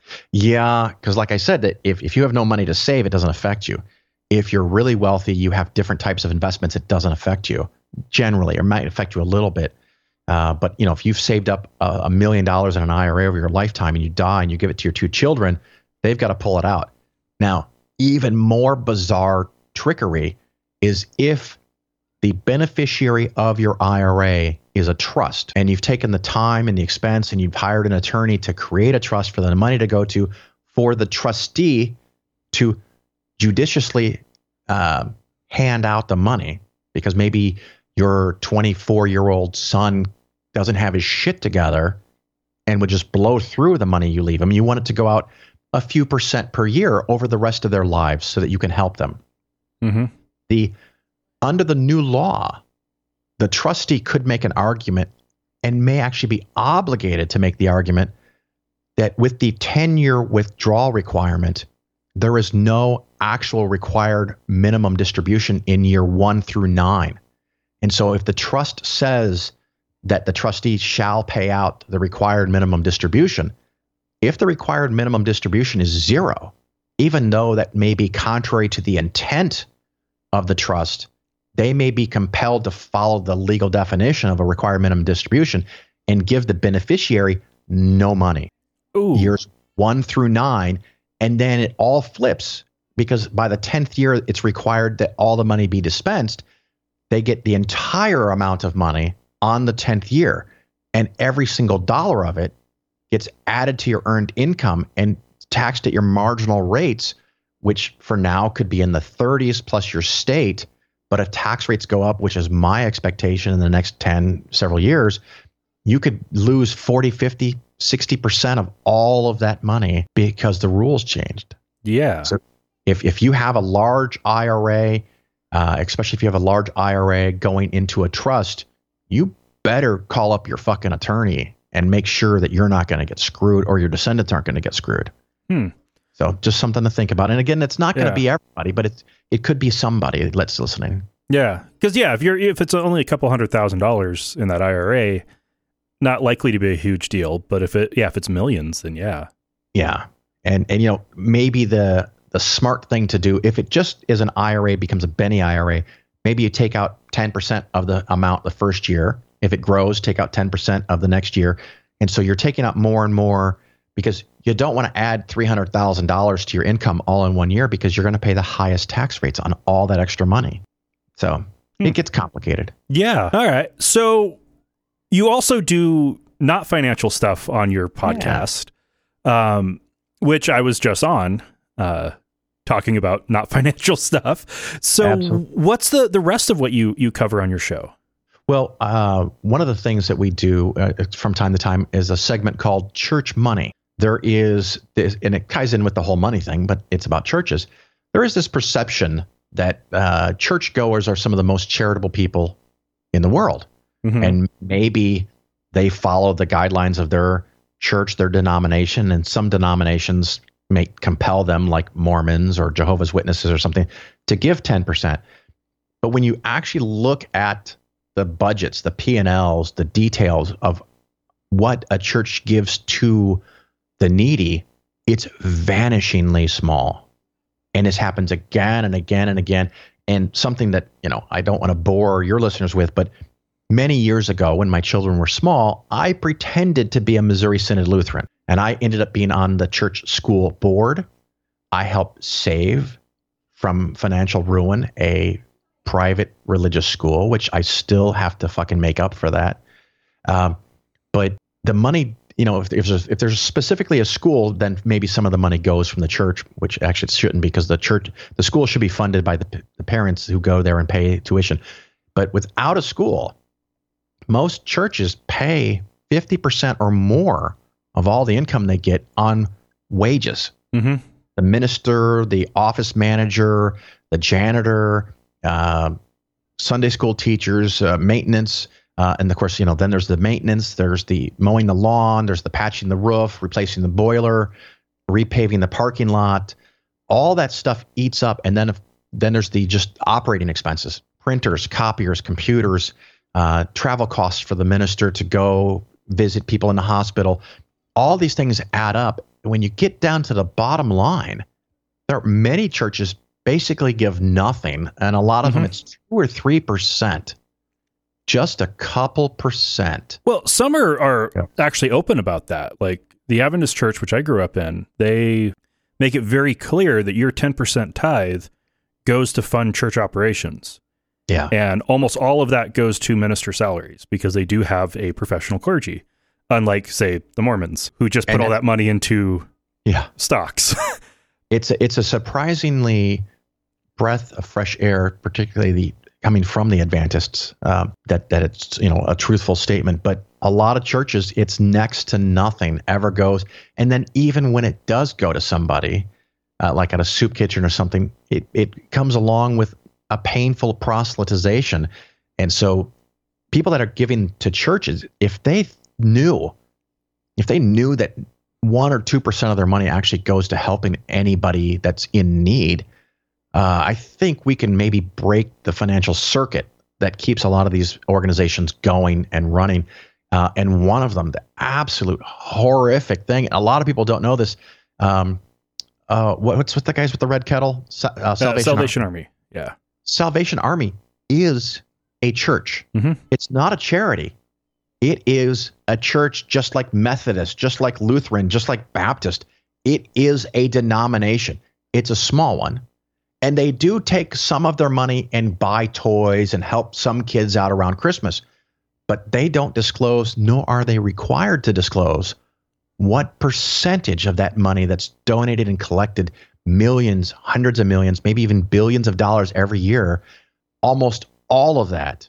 Yeah, because like I said, that if, if you have no money to save, it doesn't affect you. If you're really wealthy, you have different types of investments, it doesn't affect you generally, or might affect you a little bit. Uh, but you know, if you've saved up a, a million dollars in an I R A over your lifetime and you die and you give it to your two children, they've got to pull it out. Now, even more bizarre trickery is if the beneficiary of your I R A is a trust and you've taken the time and the expense and you've hired an attorney to create a trust for the money to go to, for the trustee to judiciously uh, hand out the money, because maybe your twenty-four-year-old son doesn't have his shit together and would just blow through the money you leave him. You want it to go out a few percent per year over the rest of their lives so that you can help them. Mm-hmm. The under the new law, the trustee could make an argument and may actually be obligated to make the argument that with the ten-year withdrawal requirement, there is no actual required minimum distribution in year one through nine. And so if the trust says that the trustee shall pay out the required minimum distribution, if the required minimum distribution is zero, even though that may be contrary to the intent of the trust, they may be compelled to follow the legal definition of a required minimum distribution and give the beneficiary no money. Ooh. Years one through nine, and then it all flips, because by the tenth year, it's required that all the money be dispensed. They get the entire amount of money on the tenth year, and every single dollar of it gets added to your earned income and taxed at your marginal rates, which for now could be in the thirties plus your state. But if tax rates go up, which is my expectation in the next ten, several years, you could lose forty, fifty, sixty percent of all of that money because the rules changed. Yeah. So if, if you have a large I R A, uh, especially if you have a large I R A going into a trust, you better call up your fucking attorney and make sure that you're not going to get screwed or your descendants aren't going to get screwed. Hmm. So just something to think about. And again, it's not going to Yeah. be everybody, but it's, it could be somebody that's listening. Yeah. Because, yeah, if you're if it's only a couple hundred thousand dollars in that I R A, not likely to be a huge deal. But if it, yeah, if it's millions, then yeah. Yeah. And, and you know, maybe the the smart thing to do, if it just is an I R A, becomes a Benny I R A, maybe you take out ten percent of the amount the first year. If it grows, take out ten percent of the next year. And so you're taking out more and more, because you don't want to add three hundred thousand dollars to your income all in one year, because you're going to pay the highest tax rates on all that extra money. So Hmm. it gets complicated. Yeah. All right. So you also do not financial stuff on your podcast, um, which I was just on, uh, talking about not financial stuff. So Absolutely. what's the, the rest of what you, you cover on your show? Well, uh, one of the things that we do uh, from time to time is a segment called Church Money. There is this, and it ties in with the whole money thing, but it's about churches. There is this perception that uh, churchgoers are some of the most charitable people in the world. Mhm. And maybe they follow the guidelines of their church, their denomination, and some denominations may compel them, like Mormons or Jehovah's Witnesses or something, to give ten percent. But when you actually look at the budgets, the P and L's, the details of what a church gives to the needy, it's vanishingly small. And this happens again and again and again. And something that, you know, I don't want to bore your listeners with, but many years ago when my children were small, I pretended to be a Missouri Synod Lutheran. And I ended up being on the church school board. I helped save from financial ruin a private religious school, which I still have to fucking make up for that. Um, but the money, you know, if, if, there's, if there's specifically a school, then maybe some of the money goes from the church, which actually it shouldn't, because the church, the school should be funded by the, the parents who go there and pay tuition. But without a school, most churches pay fifty percent or more of all the income they get on wages. Mm-hmm. The minister, the office manager, the janitor, uh, Sunday school teachers, uh, maintenance. Uh, and of course, you know, then there's the maintenance, there's the mowing the lawn, there's the patching the roof, replacing the boiler, repaving the parking lot. All that stuff eats up. And then, if, then there's the just operating expenses, printers, copiers, computers, uh, travel costs for the minister to go visit people in the hospital. All these things add up. When you get down to the bottom line, there are many churches basically give nothing. And a lot of mm-hmm. them, it's two or three percent. Just a couple percent. Well, some are, are yeah. actually open about that. Like the Adventist church, which I grew up in, they make it very clear that your ten percent tithe goes to fund church operations. Yeah. And almost all of that goes to minister salaries because they do have a professional clergy, unlike, say, the Mormons, who just put and all it, that money into yeah. stocks. it's, a, it's a surprisingly breath of fresh air, particularly the coming from the Adventists, uh, that that it's, you know, a truthful statement. But a lot of churches, it's next to nothing ever goes. And then even when it does go to somebody, uh, like at a soup kitchen or something, it, it comes along with a painful proselytization. And so people that are giving to churches, if they knew, if they knew that one or two percent of their money actually goes to helping anybody that's in need, Uh, I think we can maybe break the financial circuit that keeps a lot of these organizations going and running. Uh, and one of them, the absolute horrific thing, a lot of people don't know this. Um, uh, what, what's with the guys with the red kettle? Sa- uh, Salvation, uh, Salvation Army. Army. Yeah. Salvation Army is a church. Mm-hmm. It's not a charity. It is a church just like Methodist, just like Lutheran, just like Baptist. It is a denomination. It's a small one. And they do take some of their money and buy toys and help some kids out around Christmas. But they don't disclose, nor are they required to disclose, what percentage of that money that's donated and collected, millions, hundreds of millions, maybe even billions of dollars every year, almost all of that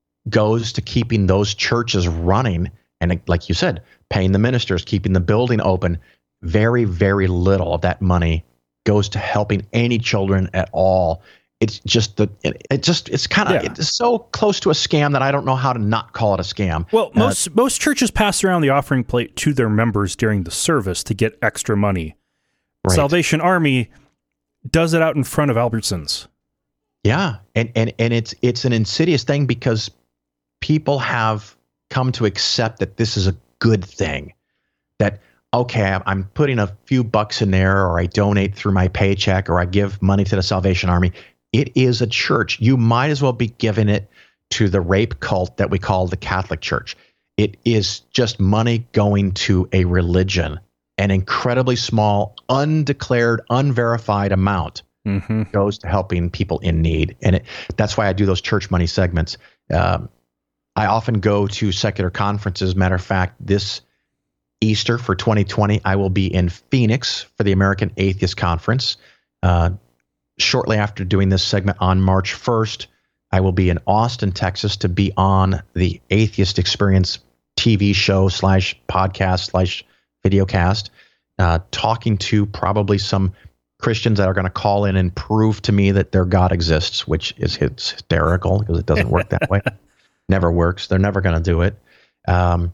goes to keeping those churches running. And like you said, paying the ministers, keeping the building open. Very, very little of that money goes to helping any children at all. It's just the it, it just it's kind of yeah. it's so close to a scam that I don't know how to not call it a scam. Well, Uh, most most churches pass around the offering plate to their members during the service to get extra money. Right. Salvation Army does it out in front of Albertsons. Yeah, and and and it's it's an insidious thing because people have come to accept that this is a good thing. That okay, I'm putting a few bucks in there, or I donate through my paycheck, or I give money to the Salvation Army. It is a church. You might as well be giving it to the rape cult that we call the Catholic Church. It is just money going to a religion, an incredibly small, undeclared, unverified amount Mm-hmm. goes to helping people in need. And it, that's why I do those church money segments. Um, I often go to secular conferences. Matter of fact, this Easter for twenty twenty, I will be in Phoenix for the American Atheist Conference. Uh, shortly after doing this segment on March first, I will be in Austin, Texas to be on the Atheist Experience T V show slash podcast slash videocast, uh, talking to probably some Christians that are going to call in and prove to me that their God exists, which is hysterical because it doesn't work that way. Never works. They're never going to do it. Um,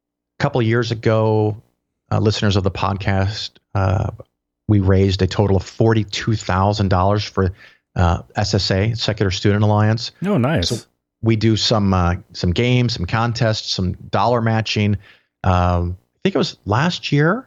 a couple of years ago, uh, listeners of the podcast, uh, we raised a total of forty-two thousand dollars for uh, S S A, Secular Student Alliance. Oh, nice. So we do some uh, some games, some contests, some dollar matching. Um, I think it was last year.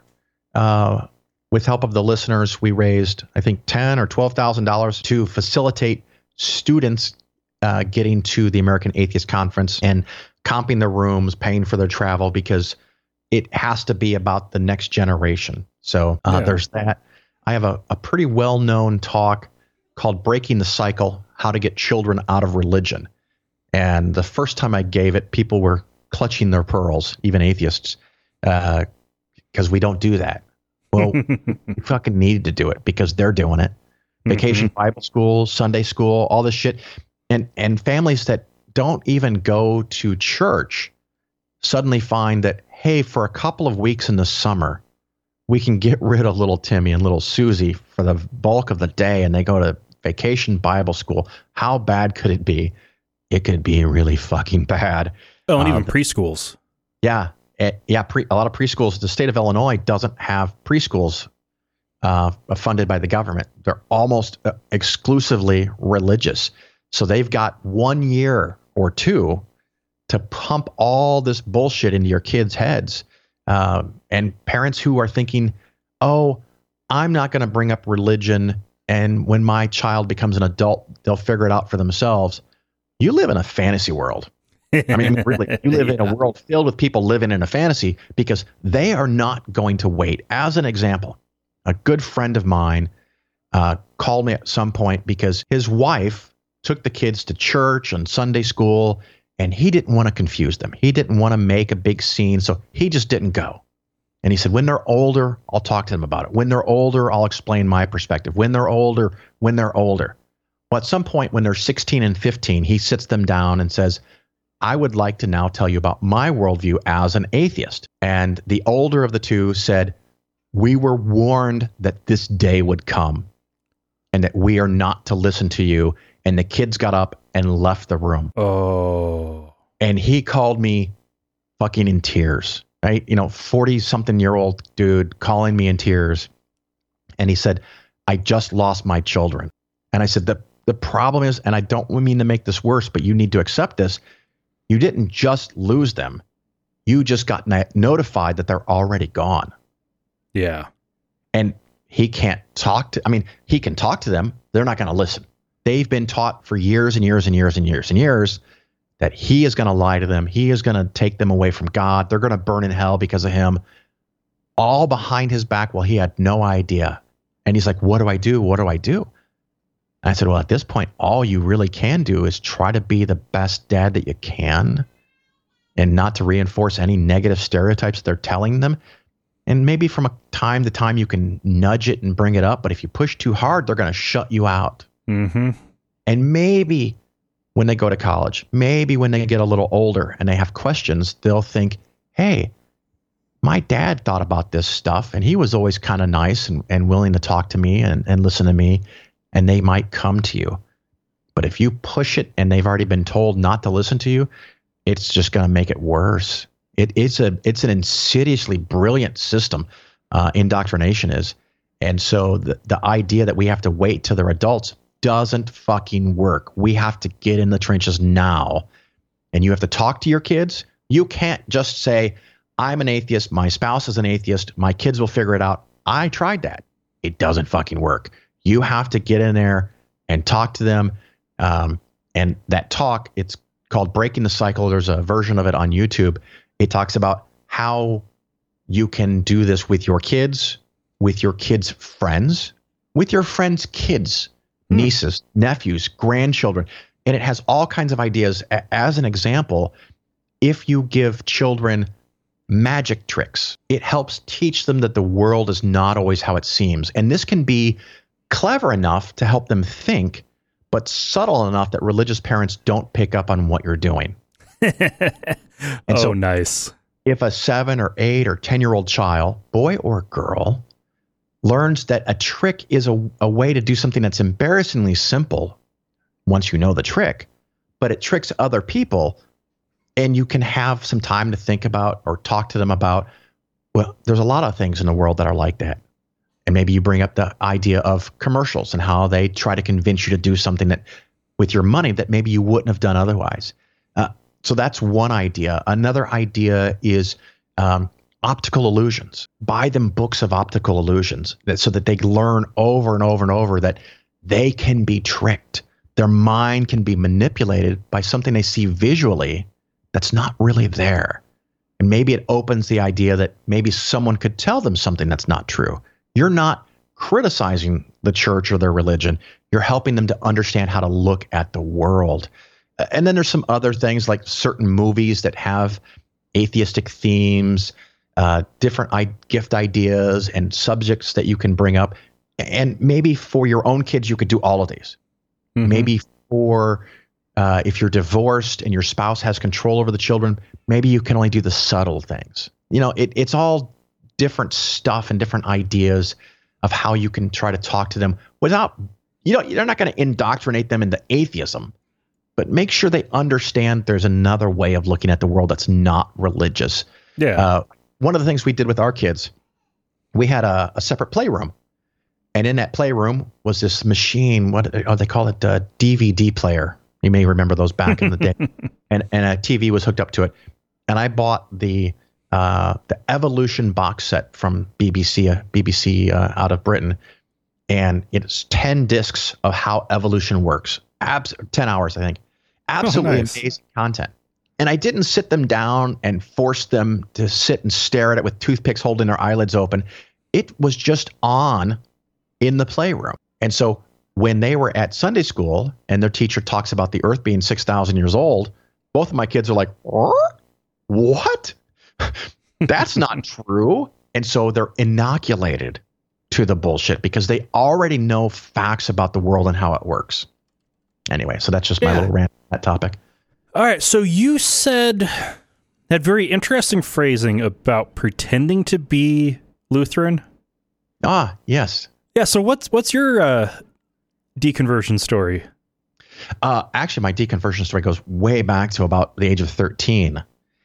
Uh, with help of the listeners, we raised, I think, ten or twelve thousand dollars to facilitate students uh, getting to the American Atheist Conference and comping their rooms, paying for their travel, because it has to be about the next generation. So uh, Yeah. there's that. I have a, a pretty well-known talk called Breaking the Cycle, How to Get Children Out of Religion. And the first time I gave it, people were clutching their pearls, even atheists, because uh, we don't do that. Well, we fucking needed to do it because they're doing it. Vacation Mhm. Bible school, Sunday school, all this shit. And and families that don't even go to church suddenly find that, hey, for a couple of weeks in the summer, we can get rid of little Timmy and little Susie for the bulk of the day, and they go to vacation Bible school. How bad could it be? It could be really fucking bad. Oh, and even uh, preschools. Yeah. It, yeah. Pre, a lot of preschools. The state of Illinois doesn't have preschools uh, funded by the government. They're almost uh, exclusively religious. So they've got one year or two to pump all this bullshit into your kids' heads. Uh, and parents who are thinking, oh, I'm not going to bring up religion, and when my child becomes an adult, they'll figure it out for themselves. You live in a fantasy world. I mean, really, you live yeah. in a world filled with people living in a fantasy, because they are not going to wait. As an example, a good friend of mine uh, called me at some point because his wife took the kids to church and Sunday school, and he didn't want to confuse them. He didn't want to make a big scene, so he just didn't go. And he said, when they're older, I'll talk to them about it. When they're older, I'll explain my perspective. When they're older, when they're older. Well, at some point when they're sixteen and fifteen, he sits them down and says, I would like to now tell you about my worldview as an atheist. And the older of the two said, we were warned that this day would come and that we are not to listen to you. And the kids got up and left the room. Oh. And he called me fucking in tears, right? You know, forty-something-year-old dude calling me in tears. And he said, I just lost my children. And I said, the, the problem is, and I don't mean to make this worse, but you need to accept this, you didn't just lose them. You just got na- notified that they're already gone. Yeah. And he can't talk to, I mean, he can talk to them. They're not going to listen. They've been taught for years and years and years and years and years that he is going to lie to them. He is going to take them away from God. They're going to burn in hell because of him, all behind his back while he had no idea. And he's like, what do I do? What do I do? And I said, well, at this point, all you really can do is try to be the best dad that you can and not to reinforce any negative stereotypes they're telling them. And maybe from a time to time you can nudge it and bring it up. But if you push too hard, they're going to shut you out. Mm-hmm. And maybe when they go to college, maybe when they get a little older and they have questions, they'll think, hey, my dad thought about this stuff and he was always kind of nice and, and willing to talk to me and, and listen to me, and they might come to you. But if you push it and they've already been told not to listen to you, it's just going to make it worse. It, it's a it's an insidiously brilliant system, uh, indoctrination is. And so the, the idea that we have to wait till they're adults doesn't fucking work. We have to get in the trenches now. And you have to talk to your kids. You can't just say, I'm an atheist, my spouse is an atheist, my kids will figure it out. I tried that. It doesn't fucking work. You have to get in there and talk to them. Um, and that talk, it's called Breaking the Cycle. There's a version of it on YouTube. It talks about how you can do this with your kids, with your kids' friends, with your friends' kids, nieces, nephews, grandchildren. And it has all kinds of ideas. As an example, if you give children magic tricks, it helps teach them that the world is not always how it seems. And this can be clever enough to help them think, but subtle enough that religious parents don't pick up on what you're doing. And oh, so nice. If a seven or eight or ten-year-old child, boy or girl, learns that a trick is a, a way to do something that's embarrassingly simple once you know the trick, but it tricks other people, and you can have some time to think about or talk to them about, well, there's a lot of things in the world that are like that. And maybe you bring up the idea of commercials and how they try to convince you to do something that with your money that maybe you wouldn't have done otherwise. Uh, so that's one idea. Another idea is um, optical illusions. Buy them books of optical illusions that, so that they learn over and over and over that they can be tricked. Their mind can be manipulated by something they see visually that's not really there. And maybe it opens the idea that maybe someone could tell them something that's not true. You're not criticizing the church or their religion. You're helping them to understand how to look at the world. And then there's some other things like certain movies that have atheistic themes, uh, different I- gift ideas and subjects that you can bring up. And maybe for your own kids, you could do all of these. Mm-hmm. Maybe for uh, if you're divorced and your spouse has control over the children, maybe you can only do the subtle things. You know, it, it's all different stuff and different ideas of how you can try to talk to them without, you know, you're not going to indoctrinate them into atheism, but make sure they understand there's another way of looking at the world that's not religious. Yeah. Uh, one of the things we did with our kids, we had a, a separate playroom. And in that playroom was this machine, what oh, they call it, a D V D player. You may remember those back in the day. And and a T V was hooked up to it. And I bought the uh, the Evolution box set from B B C, uh, B B C uh, out of Britain. And it's ten discs of how evolution works. Abs- ten hours, I think. Absolutely oh, nice. Amazing content. And I didn't sit them down and force them to sit and stare at it with toothpicks holding their eyelids open. It was just on in the playroom. And so when they were at Sunday school and their teacher talks about the earth being six thousand years old, both of my kids are like, what? That's not true. And so they're inoculated to the bullshit because they already know facts about the world and how it works. Anyway, so that's just my yeah. little rant on that topic. All right. So you said that very interesting phrasing about pretending to be Lutheran. Ah, yes. Yeah, so what's what's your uh, deconversion story? Uh, actually, my deconversion story goes way back to about the age of thirteen.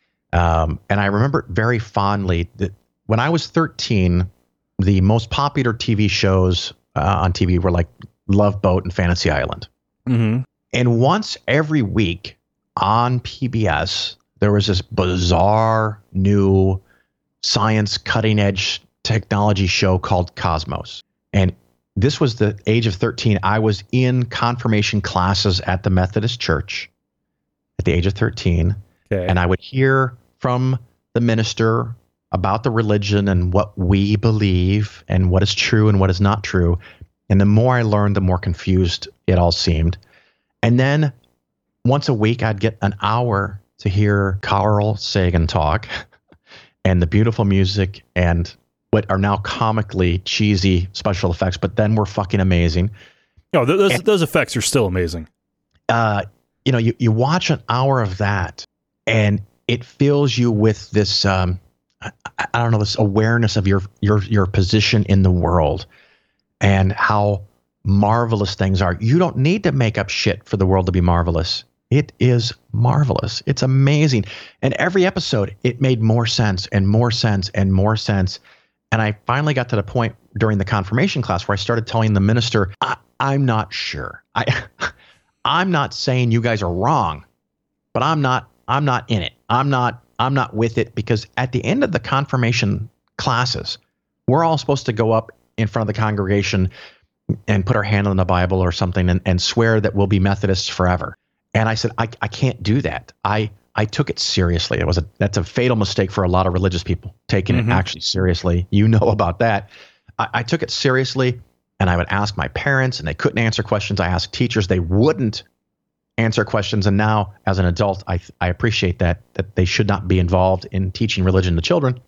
Um, and I remember very fondly that when I was thirteen, the most popular T V shows uh, on T V were like Love Boat and Fantasy Island. Mm-hmm. And once every week on P B S, there was this bizarre new science cutting edge technology show called Cosmos. And this was the age of thirteen. I was in confirmation classes at the Methodist Church at the age of thirteen. Okay. And I would hear from the minister about the religion and what we believe and what is true and what is not true. And the more I learned, the more confused it all seemed. And then once a week, I'd get an hour to hear Carl Sagan talk and the beautiful music and what are now comically cheesy special effects, but then were fucking amazing. Oh, th- those and, those effects are still amazing. Uh, you know, you, you watch an hour of that, and it fills you with this, um, I, I don't know, this awareness of your your your position in the world and how marvelous things are. You don't need to make up shit for the world to be marvelous. It is marvelous. It's amazing. And every episode, it made more sense and more sense and more sense. And I finally got to the point during the confirmation class where I started telling the minister, I, I'm not sure. I, I'm not saying you guys are wrong, but I'm not. I'm not in it. I'm not. I'm not with it because at the end of the confirmation classes, we're all supposed to go up in front of the congregation and put our hand on the Bible or something and, and swear that we'll be Methodists forever. And I said, I, I can't do that. I. I took it seriously. It was a that's a fatal mistake for a lot of religious people, taking mm-hmm. it actually seriously. You know about that. I, I took it seriously, and I would ask my parents, and they couldn't answer questions. I asked teachers, they wouldn't answer questions. And now, as an adult, I I appreciate that that they should not be involved in teaching religion to children.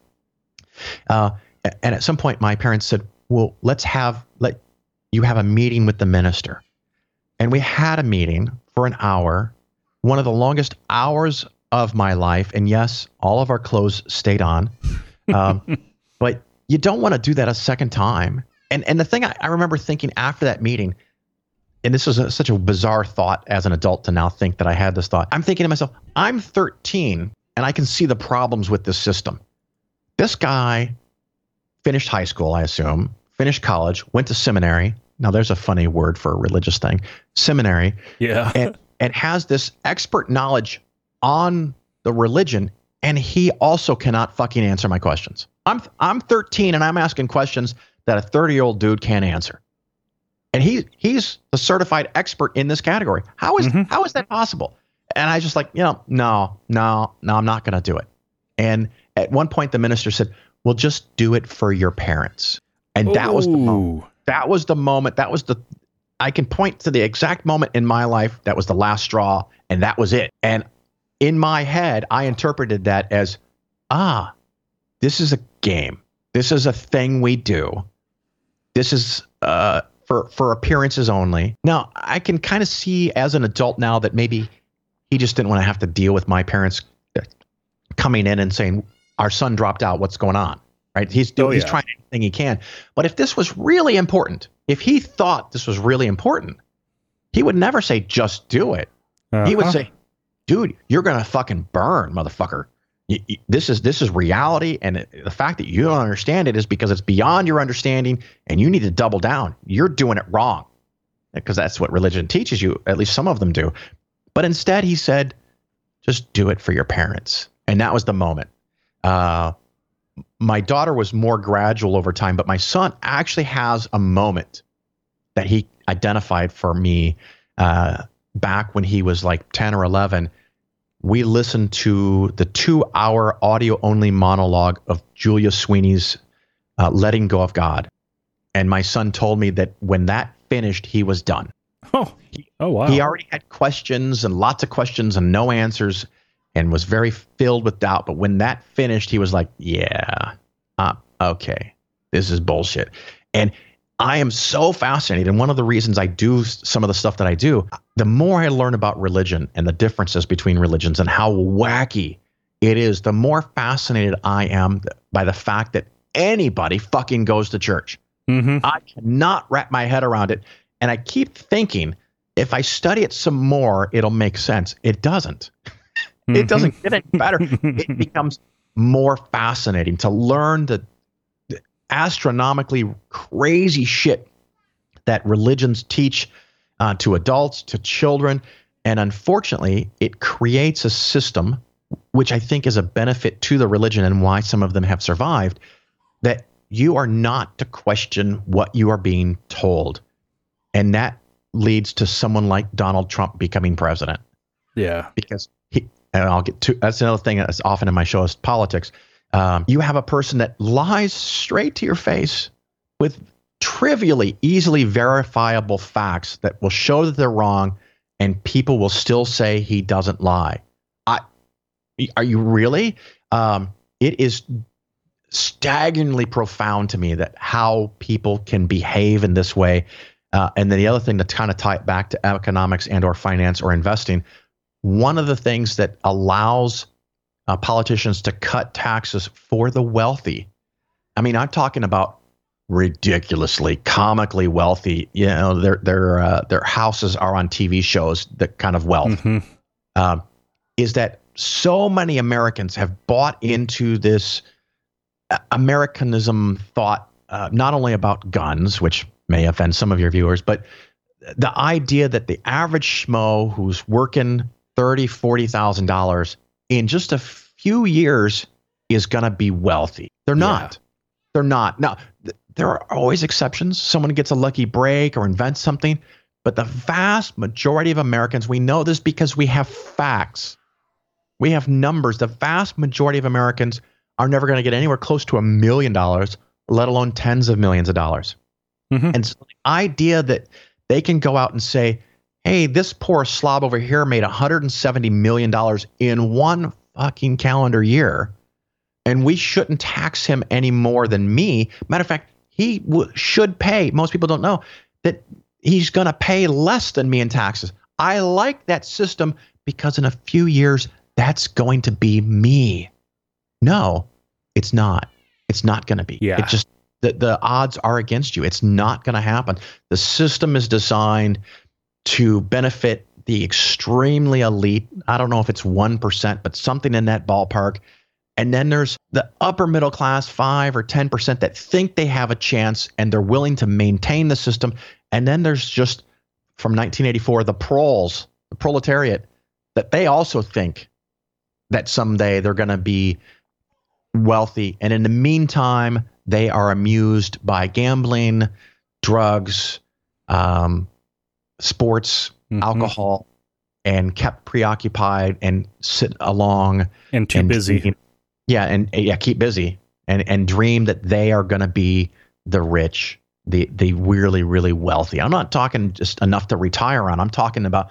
Uh, and at some point, my parents said, "Well, let's have let you have a meeting with the minister," and we had a meeting for an hour. One of the longest hours of my life. And yes, all of our clothes stayed on. Um, but you don't want to do that a second time. And and the thing I, I remember thinking after that meeting, and this was a, such a bizarre thought as an adult to now think that I had this thought. I'm thinking to myself, I'm thirteen and I can see the problems with this system. This guy finished high school, I assume, finished college, went to seminary. Now there's a funny word for a religious thing, seminary. Yeah. and, and has this expert knowledge on the religion, and he also cannot fucking answer my questions. I'm I'm thirteen, and I'm asking questions that a thirty-year-old dude can't answer. And he he's the certified expert in this category. How is mm-hmm. how is that possible? And I just like, you know, no, no, no, I'm not going to do it. And at one point, the minister said, well, just do it for your parents. And Ooh. that was the moment. That was the moment. That was the I can point to the exact moment in my life that was the last straw, and that was it. And in my head, I interpreted that as, ah, this is a game. This is a thing we do. This is uh, for for appearances only. Now, I can kind of see as an adult now that maybe he just didn't want to have to deal with my parents coming in and saying, our son dropped out. What's going on? Right? He's doing, Oh, he's yeah. trying anything he can. But if this was really important, if he thought this was really important, he would never say, just do it. Uh-huh. He would say, dude, you're going to fucking burn, motherfucker. You, you, this is this is reality. And it, the fact that you don't understand it is because it's beyond your understanding and you need to double down. You're doing it wrong. Because that's what religion teaches you. At least some of them do. But instead, he said, just do it for your parents. And that was the moment. Uh, my daughter was more gradual over time, but my son actually has a moment that he identified for me uh, back when he was like ten or eleven. We listened to the two-hour audio-only monologue of Julia Sweeney's uh, Letting Go of God. And my son told me that when that finished, he was done. Oh, oh wow. He already had questions and lots of questions and no answers and was very filled with doubt. But when that finished, he was like, yeah, uh, okay, this is bullshit. And I am so fascinated. And one of the reasons I do some of the stuff that I do, the more I learn about religion and the differences between religions and how wacky it is, the more fascinated I am by the fact that anybody fucking goes to church. Mm-hmm. I cannot wrap my head around it. And I keep thinking, if I study it some more, it'll make sense. It doesn't. Mm-hmm. It doesn't get any better. It becomes more fascinating to learn the, the astronomically crazy shit that religions teach uh, to adults, to children. And unfortunately, it creates a system, which I think is a benefit to the religion and why some of them have survived, that you are not to question what you are being told. And that leads to someone like Donald Trump becoming president. Yeah. Because he, and I'll get to, that's another thing that's often in my show is politics. Um, you have a person that lies straight to your face with trivially, easily verifiable facts that will show that they're wrong, and people will still say he doesn't lie. I, are you really? Um, it is staggeringly profound to me that how people can behave in this way. Uh, and then the other thing to kind of tie it back to economics and or finance or investing, one of the things that allows uh, politicians to cut taxes for the wealthy. I mean, I'm talking about ridiculously, comically wealthy. You know, their their uh, their houses are on T V shows. That kind of wealth Mm-hmm. um, is that so many Americans have bought into this Americanism thought, uh, not only about guns, which may offend some of your viewers, but the idea that the average schmo who's working thirty thousand dollars, forty thousand dollars in just a few years is going to be wealthy. They're not. Yeah. They're not. Now, th- there are always exceptions. Someone gets a lucky break or invents something, but the vast majority of Americans, we know this because we have facts. We have numbers. The vast majority of Americans are never going to get anywhere close to a million dollars, let alone tens of millions of dollars. Mm-hmm. And so the idea that they can go out and say, hey, this poor slob over here made one hundred seventy million dollars in one fucking calendar year, and we shouldn't tax him any more than me. Matter of fact, he w- should pay. Most people don't know that he's going to pay less than me in taxes. I like that system because in a few years, that's going to be me. No, it's not. It's not going to be. Yeah. It just the, the odds are against you. It's not going to happen. The system is designed to benefit the extremely elite. I don't know if it's one percent, but something in that ballpark. And then there's the upper middle class, five or ten percent that think they have a chance and they're willing to maintain the system. And then there's just from nineteen eighty-four, the proles, the proletariat, that they also think that someday they're going to be wealthy. And in the meantime, they are amused by gambling, drugs, um, sports, Mm-hmm. alcohol, and kept preoccupied and sit along And too and busy. dream- yeah, and yeah, keep busy and and dream that they are going to be the rich, the the really really wealthy. I'm not talking just enough to retire on. I'm talking about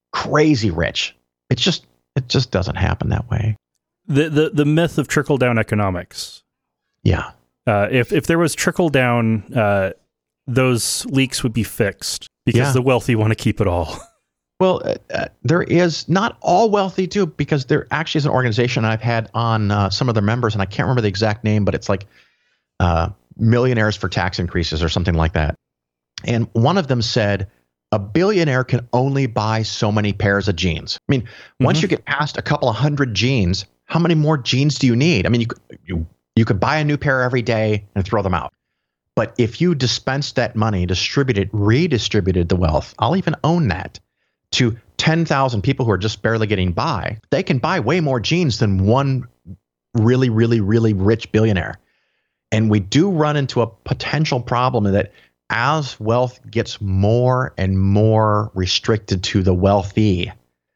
crazy rich. It's just it just doesn't happen that way. The the the myth of trickle down economics. Yeah. Uh, if if there was trickle down, uh, those leaks would be fixed because Yeah. the wealthy want to keep it all. Well, uh, uh, there is not all wealthy too, because there actually is an organization I've had on uh, some of their members, and I can't remember the exact name, but it's like uh, Millionaires for Tax Increases or something like that. And one of them said a billionaire can only buy so many pairs of jeans. I mean, mm-hmm. once you get past a couple of hundred jeans, how many more jeans do you need? I mean, you you you could buy a new pair every day and throw them out. But if you dispensed that money, distributed, redistributed the wealth, I'll even own that, to ten thousand people who are just barely getting by, they can buy way more jeans than one really, really, really rich billionaire. And we do run into a potential problem that as wealth gets more and more restricted to the wealthy,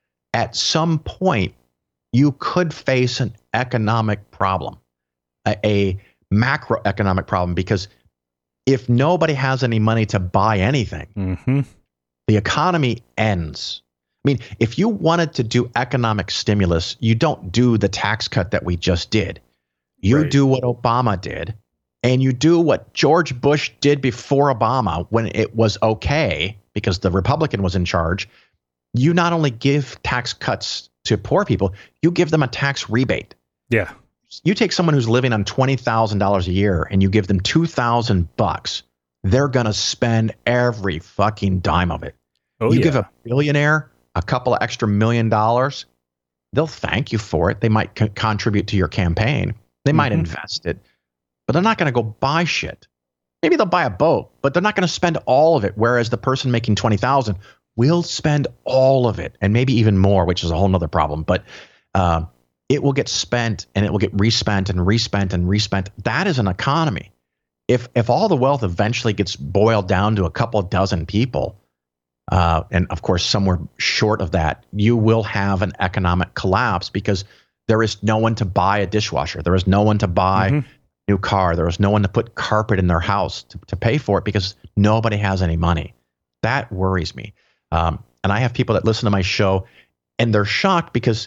at some point, you could face an economic problem, a, a macroeconomic problem, because if nobody has any money to buy anything, mm-hmm. the economy ends. I mean, if you wanted to do economic stimulus, you don't do the tax cut that we just did. You Right. do what Obama did, and you do what George Bush did before Obama when it was okay, because the Republican was in charge. You not only give tax cuts to poor people, you give them a tax rebate. Yeah. You take someone who's living on twenty thousand dollars a year and you give them two thousand bucks, they're going to spend every fucking dime of it. Oh, you yeah. give a billionaire a couple of extra million dollars, they'll thank you for it. They might co- contribute to your campaign. They might Mhm. invest it, but they're not going to go buy shit. Maybe they'll buy a boat, but they're not going to spend all of it. Whereas the person making twenty thousand will spend all of it, and maybe even more, which is a whole nother problem. But uh, it will get spent, and it will get respent and respent and respent. That is an economy. If if all the wealth eventually gets boiled down to a couple of dozen people, uh, and of course somewhere short of that, you will have an economic collapse, because there is no one to buy a dishwasher. There is no one to buy Mhm. a new car. There is no one to put carpet in their house to, to pay for it, because nobody has any money. That worries me. Um, and I have people that listen to my show, and they're shocked because,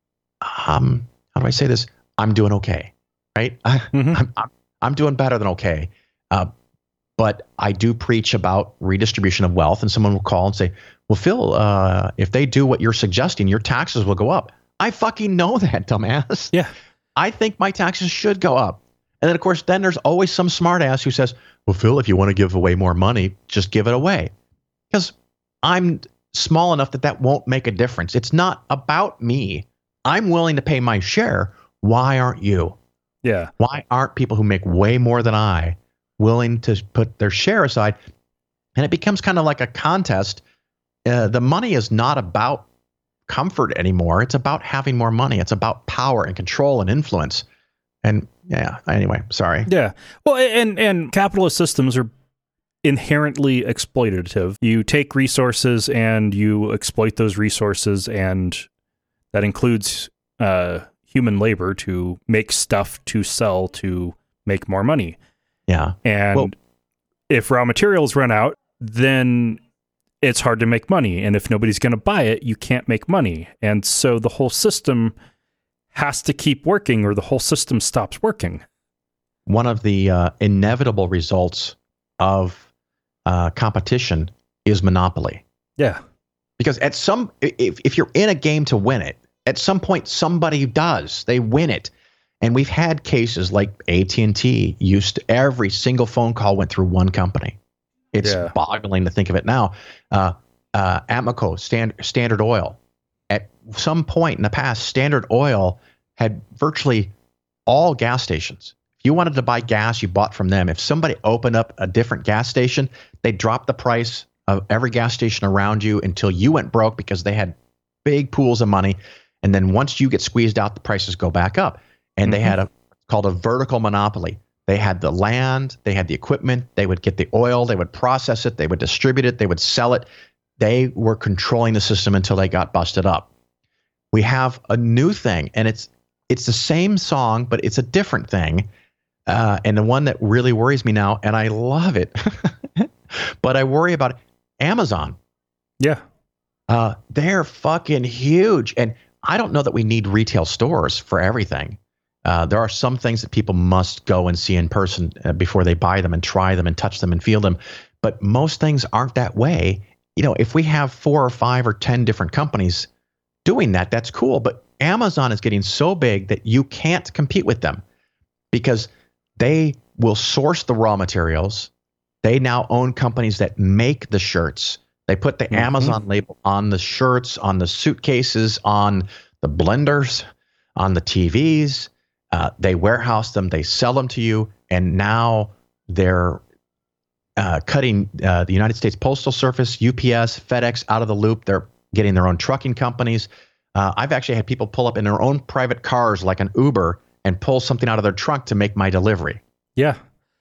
um, how do I say this? I'm doing okay, right? Mhm. I'm, I'm, I'm doing better than okay. Uh, but I do preach about redistribution of wealth, and someone will call and say, well, Phil, uh, if they do what you're suggesting, your taxes will go up. I fucking know that, dumbass. Yeah. I think my taxes should go up. And then, of course, then there's always some smartass who says, well, Phil, if you want to give away more money, just give it away. Because I'm small enough that that won't make a difference. It's not about me. I'm willing to pay my share. Why aren't you? Yeah. Why aren't people who make way more than I willing to put their share aside? And it becomes kind of like a contest. Uh, the money is not about comfort anymore. It's about having more money. It's about power and control and influence. And yeah, anyway, sorry. Yeah. Well, and and capitalist systems are inherently exploitative. You take resources and you exploit those resources, and that includes uh, human labor to make stuff to sell to make more money. Yeah. And Well- if raw materials run out, then it's hard to make money. And if nobody's going to buy it, you can't make money. And so the whole system has to keep working, or the whole system stops working. One of the uh, inevitable results of uh, competition is monopoly. Yeah. Because at some, if, if you're in a game to win it, at some point somebody does. They win it. And we've had cases like A T and T used to, every single phone call went through one company. It's Yeah. boggling to think of it now. Uh, uh, Amoco, Stand, Standard Oil. At some point in the past, Standard Oil had virtually all gas stations. If you wanted to buy gas, you bought from them. If somebody opened up a different gas station, they dropped the price of every gas station around you until you went broke, because they had big pools of money. And then once you get squeezed out, the prices go back up. And they Mhm. had a called a vertical monopoly. They had the land, they had the equipment, they would get the oil, they would process it, they would distribute it, they would sell it. They were controlling the system until they got busted up. We have a new thing, and it's it's the same song, but it's a different thing. Uh, and the one that really worries me now, and I love it, but I worry about Amazon. Yeah. Uh, they're fucking huge. And I don't know that we need retail stores for everything. Uh, there are some things that people must go and see in person uh, before they buy them and try them and touch them and feel them. But most things aren't that way. you know, if we have four or five or ten different companies doing that, that's cool. But Amazon is getting so big that you can't compete with them because they will source the raw materials. They now own companies that make the shirts. They put the mm-hmm. Amazon label on the shirts, on the suitcases, on the blenders, on the T Vs. Uh, they warehouse them. They sell them to you. And now they're uh, cutting uh, the United States Postal Service, U P S, FedEx out of the loop. They're getting their own trucking companies. Uh, I've actually had people pull up in their own private cars like an Uber and pull something out of their trunk to make my delivery. Yeah.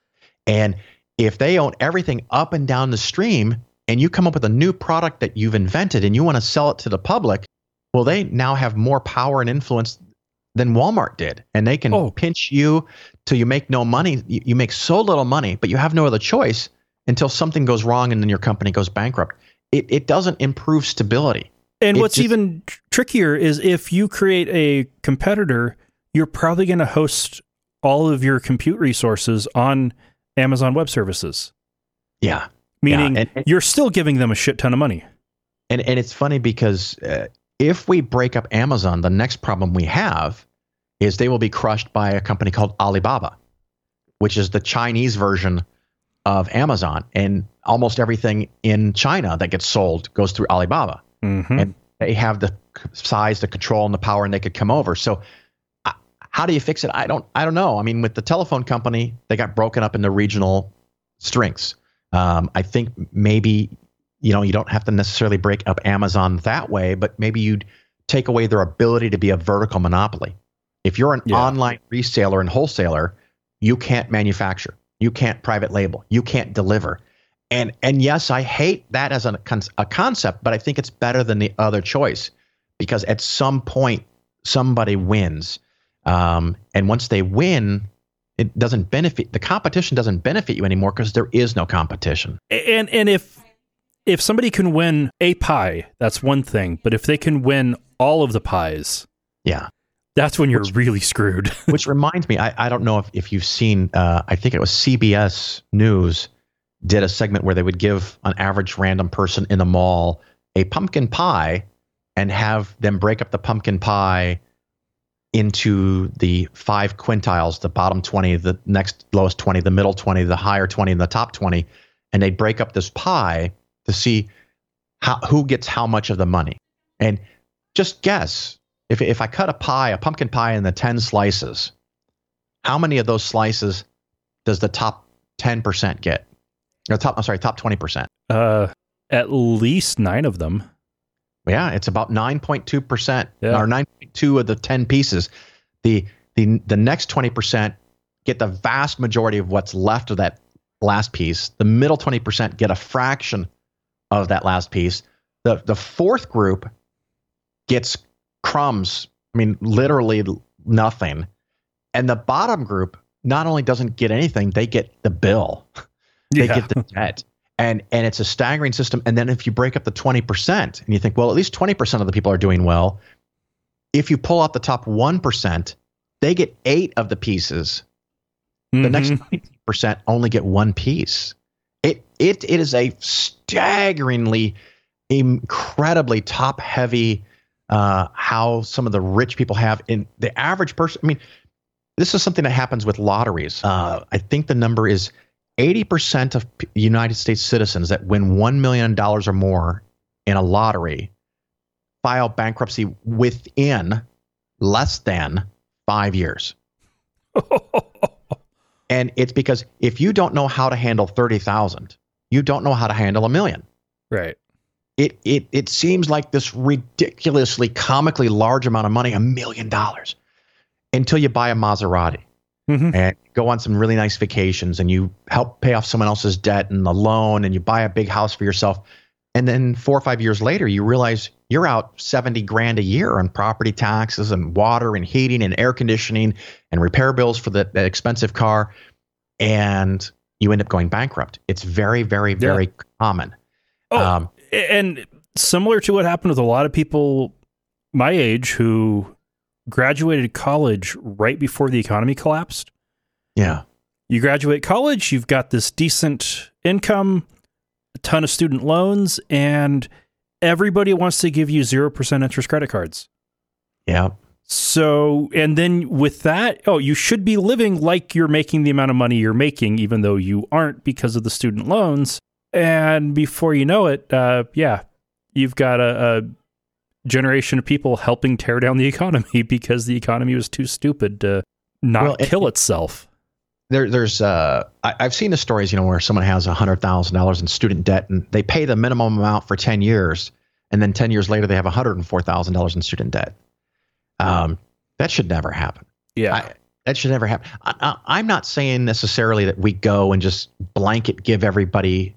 And if they own everything up and down the stream and you come up with a new product that you've invented and you want to sell it to the public, well, they now have more power and influence than Walmart did. And they can oh. pinch you till you make no money. You, you make so little money, but you have no other choice until something goes wrong and then your company goes bankrupt. It, it doesn't improve stability. And it what's just, even tr- trickier is if you create a competitor, you're probably going to host all of your compute resources on Amazon Web Services. Yeah. Meaning yeah. And, and, you're still giving them a shit ton of money. And and it's funny because uh, if we break up Amazon, the next problem we have is they will be crushed by a company called Alibaba, which is the Chinese version of Amazon. And almost everything in China that gets sold goes through Alibaba. Mm-hmm. And they have the size, the control, and the power, and they could come over. So uh, how do you fix it? I don't I don't know. I mean, with the telephone company, they got broken up into regional strengths. Um, I think maybe, you know, you don't have to necessarily break up Amazon that way, but maybe you'd take away their ability to be a vertical monopoly. If you're an yeah. online reseller and wholesaler, you can't manufacture, you can't private label, you can't deliver. And and yes, I hate that as a, a concept, but I think it's better than the other choice because at some point somebody wins. Um, and once they win, it doesn't benefit, the competition doesn't benefit you anymore because there is no competition. And and if if somebody can win a pie, that's one thing. But if they can win all of the pies, yeah, that's when you're which, really screwed. Which reminds me, I, I don't know if, if you've seen, uh, I think it was C B S News did a segment where they would give an average random person in the mall a pumpkin pie and have them break up the pumpkin pie into the five quintiles, the bottom twenty, the next lowest twenty, the middle twenty, the higher twenty, and the top twenty. And they break up this pie to see how, who gets how much of the money. And just guess, if if I cut a pie, a pumpkin pie into ten slices, how many of those slices does the top ten percent get? Or top, I'm sorry, top twenty percent. Uh, at least nine of them. Yeah, it's about nine point two percent yeah. or nine point two of the ten pieces. The the the next twenty percent get the vast majority of what's left of that last piece. The middle twenty percent get a fraction of that last piece. The the fourth group gets crumbs. I mean, literally nothing. And the bottom group not only doesn't get anything, they get the bill. They yeah. get the debt. And and it's a staggering system. And then if you break up the twenty percent and you think, well, at least twenty percent of the people are doing well. If you pull out the top one percent, they get eight of the pieces. Mm-hmm. The next ninety percent only get one piece. It it it is a staggeringly, incredibly top heavy uh, how some of the rich people have in the average person. I mean, this is something that happens with lotteries. Uh, I think the number is eighty percent of United States citizens that win one million dollars or more in a lottery file bankruptcy within less than five years. And it's because if you don't know how to handle thirty thousand, you don't know how to handle a million. Right. It it it seems like this ridiculously, comically large amount of money, a million dollars, until you buy a Maserati. Mm-hmm. And go on some really nice vacations and you help pay off someone else's debt and the loan and you buy a big house for yourself. And then four or five years later, you realize you're out seventy grand a year on property taxes and water and heating and air conditioning and repair bills for the, the expensive car. And you end up going bankrupt. It's very, very, very yeah. common. Oh, um, and similar to what happened with a lot of people my age who graduated college right before the economy collapsed. Yeah. You graduate college, you've got this decent income, a ton of student loans, and everybody wants to give you zero percent interest credit cards. Yeah. So, and then with that, oh, you should be living like you're making the amount of money you're making, even though you aren't because of the student loans. And before you know it, uh, yeah, you've got a, a generation of people helping tear down the economy because the economy was too stupid to not well, kill it, itself. There, there's, uh, I, I've seen the stories, you know, where someone has one hundred thousand dollars in student debt and they pay the minimum amount for ten years. And then ten years later, they have one hundred four thousand dollars in student debt. Um, that should never happen. Yeah. I, that should never happen. I, I, I'm not saying necessarily that we go and just blanket give everybody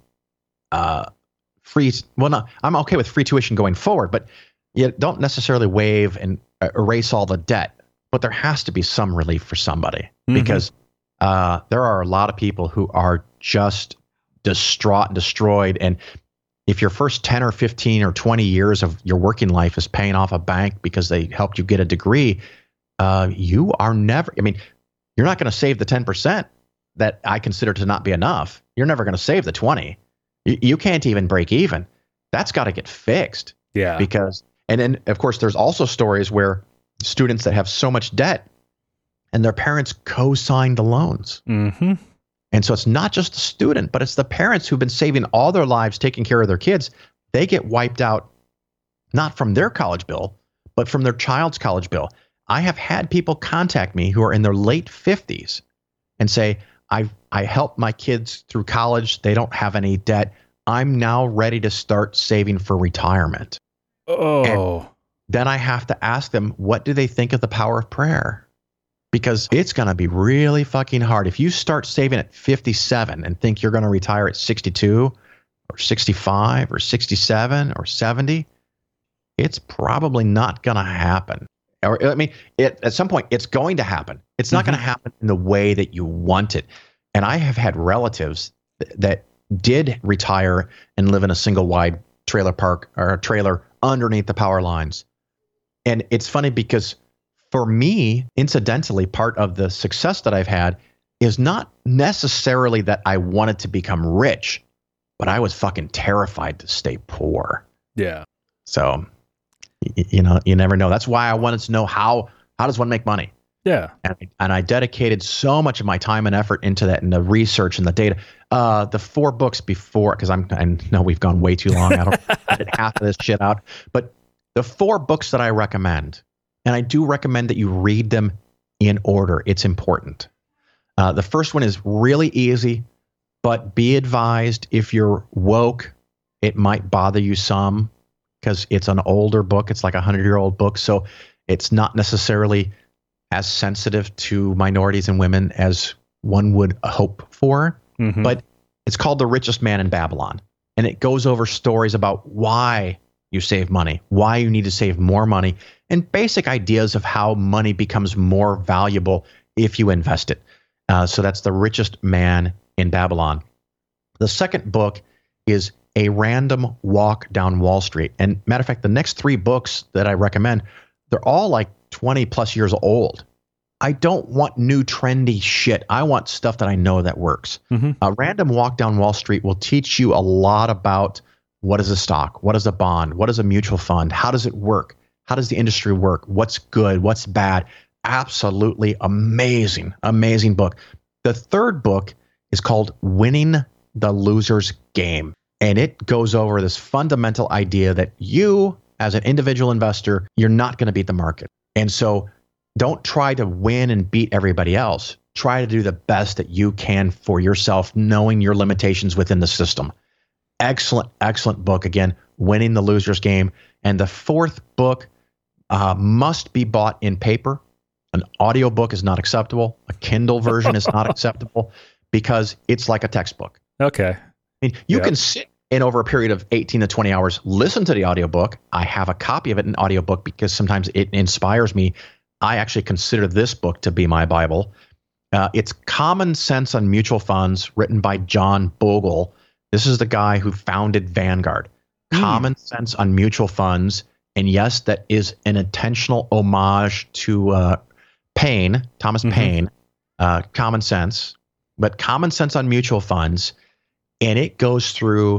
uh, free. Well, no, I'm okay with free tuition going forward, but you don't necessarily waive and uh, erase all the debt. But there has to be some relief for somebody mm-hmm. because uh, there are a lot of people who are just distraught and destroyed. And if your first ten or fifteen or twenty years of your working life is paying off a bank because they helped you get a degree, uh, you are never, I mean, you're not going to save the ten percent that I consider to not be enough. You're never going to save the twenty. You, you can't even break even. That's got to get fixed. Yeah. Because, and then of course, there's also stories where students that have so much debt and their parents co-signed the loans. Mm-hmm. And so it's not just the student, but it's the parents who've been saving all their lives taking care of their kids. They get wiped out, not from their college bill, but from their child's college bill. I have had people contact me who are in their late fifties and say, I I helped my kids through college. They don't have any debt. I'm now ready to start saving for retirement. Oh. And then I have to ask them, what do they think of the power of prayer? Because it's going to be really fucking hard. If you start saving at fifty-seven and think you're going to retire at sixty-two or sixty-five or sixty-seven or seventy, it's probably not going to happen. Or, I mean, it, at some point, it's going to happen. It's not mm-hmm. going to happen in the way that you want it. And I have had relatives th- that did retire and live in a single wide trailer park or a trailer underneath the power lines. And it's funny because for me, incidentally, part of the success that I've had is not necessarily that I wanted to become rich, but I was fucking terrified to stay poor. Yeah. So, y- you know, you never know. That's why I wanted to know how, how does one make money? Yeah. And, and I dedicated so much of my time and effort into that and the research and the data. Uh, the four books before, because I'm I know we've gone way too long. I don't edit half of this shit out. But the four books that I recommend, and I do recommend that you read them in order. It's important. Uh, the first one is really easy, but be advised if you're woke, it might bother you some because it's an older book. It's like a hundred-year-old book, so it's not necessarily as sensitive to minorities and women as one would hope for. Mm-hmm. But it's called The Richest Man in Babylon. And it goes over stories about why you save money, why you need to save more money, and basic ideas of how money becomes more valuable if you invest it. Uh, so that's The Richest Man in Babylon. The second book is A Random Walk Down Wall Street. And matter of fact, the next three books that I recommend, they're all like twenty plus years old. I don't want new trendy shit. I want stuff that I know that works. Mm-hmm. A Random Walk Down Wall Street will teach you a lot about what is a stock, what is a bond, what is a mutual fund, how does it work, how does the industry work, what's good, what's bad. Absolutely amazing, amazing book. The third book is called Winning the Loser's Game. And it goes over this fundamental idea that you, as an individual investor, you're not going to beat the market. And so don't try to win and beat everybody else. Try to do the best that you can for yourself, knowing your limitations within the system. Excellent, excellent book. Again, Winning the Loser's Game. And the fourth book uh, must be bought in paper. An audiobook is not acceptable. A Kindle version is not acceptable because it's like a textbook. Okay. I mean, you yep. can sit and over a period of eighteen to twenty hours, listen to the audiobook. I have a copy of it in audiobook because sometimes it inspires me. I actually consider this book to be my Bible. Uh, it's Common Sense on Mutual Funds, written by John Bogle. This is the guy who founded Vanguard. Mm. Common Sense on Mutual Funds. And yes, that is an intentional homage to uh, Paine, Thomas mm-hmm. Paine, uh, Common Sense. But Common Sense on Mutual Funds. And it goes through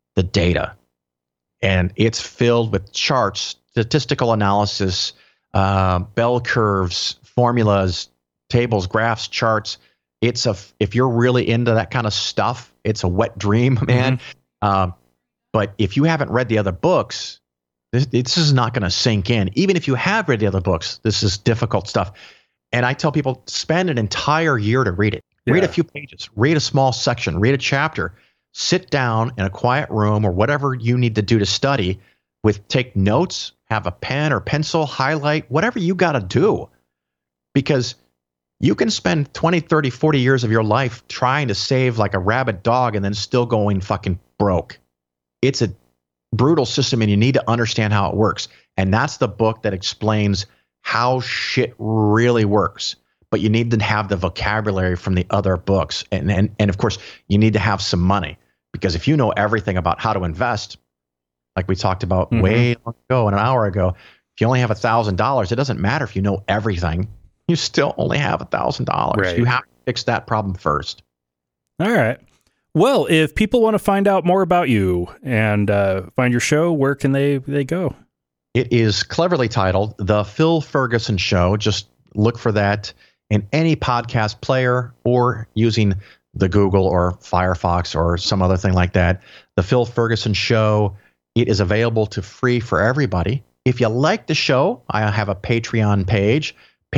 the data. And it's filled with charts, statistical analysis, uh, bell curves, formulas, tables, graphs, charts. It's a, if you're really into that kind of stuff, it's a wet dream, man. Mm-hmm. Um, but if you haven't read the other books, this, this is not going to sink in. Even if you have read the other books, this is difficult stuff. And I tell people, spend an entire year to read it. Yeah. Read a few pages, read a small section, read a chapter, sit down in a quiet room or whatever you need to do to study with, take notes, have a pen or pencil, highlight, whatever you got to do. Because you can spend twenty, thirty, forty years of your life trying to save like a rabid dog and then still going fucking broke. It's a brutal system and you need to understand how it works. And that's the book that explains how shit really works. But you need to have the vocabulary from the other books. And, and, and of course, you need to have some money. Because if you know everything about how to invest, like we talked about mm-hmm. way long ago, an hour ago, if you only have one thousand dollars, it doesn't matter if you know everything. You still only have one thousand dollars. Right. You have to fix that problem first. All right. Well, if people want to find out more about you and uh, find your show, where can they, they go? It is cleverly titled The Phil Ferguson Show. Just look for that in any podcast player or using the Google or Firefox or some other thing like that. The Phil Ferguson Show. It is available to free for everybody. If you like the show, I have a Patreon page,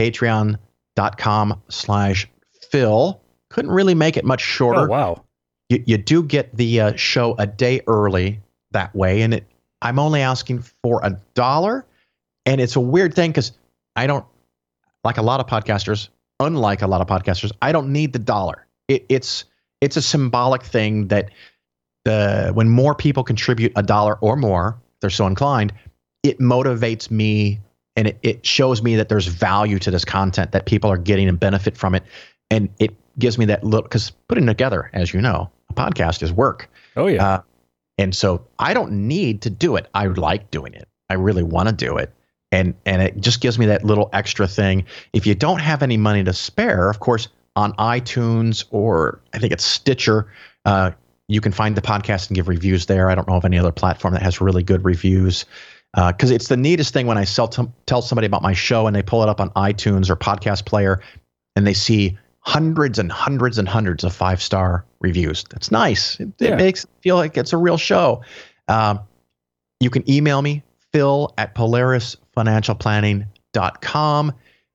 patreon.com slash Phil. Couldn't really make it much shorter. Oh, wow. You, you do get the uh, show a day early that way. And it, I'm only asking for a dollar. And it's a weird thing because I don't, like a lot of podcasters, unlike a lot of podcasters, I don't need the dollar. It, it's it's a symbolic thing that the when more people contribute a dollar or more, they're so inclined, it motivates me and it, it shows me that there's value to this content, that people are getting and benefit from it. And it gives me that little, because putting together, as you know, a podcast is work. Oh, yeah. Uh, and so I don't need to do it. I like doing it. I really want to do it. And and it just gives me that little extra thing. If you don't have any money to spare, of course, on iTunes or I think it's Stitcher, uh, you can find the podcast and give reviews there. I don't know of any other platform that has really good reviews. Because uh, it's the neatest thing when I sell t- tell somebody about my show and they pull it up on iTunes or Podcast Player and they see hundreds and hundreds and hundreds of five-star reviews. That's nice. It, yeah. it makes it feel like it's a real show. Um, you can email me, Phil at Polaris Financial Planning dot com.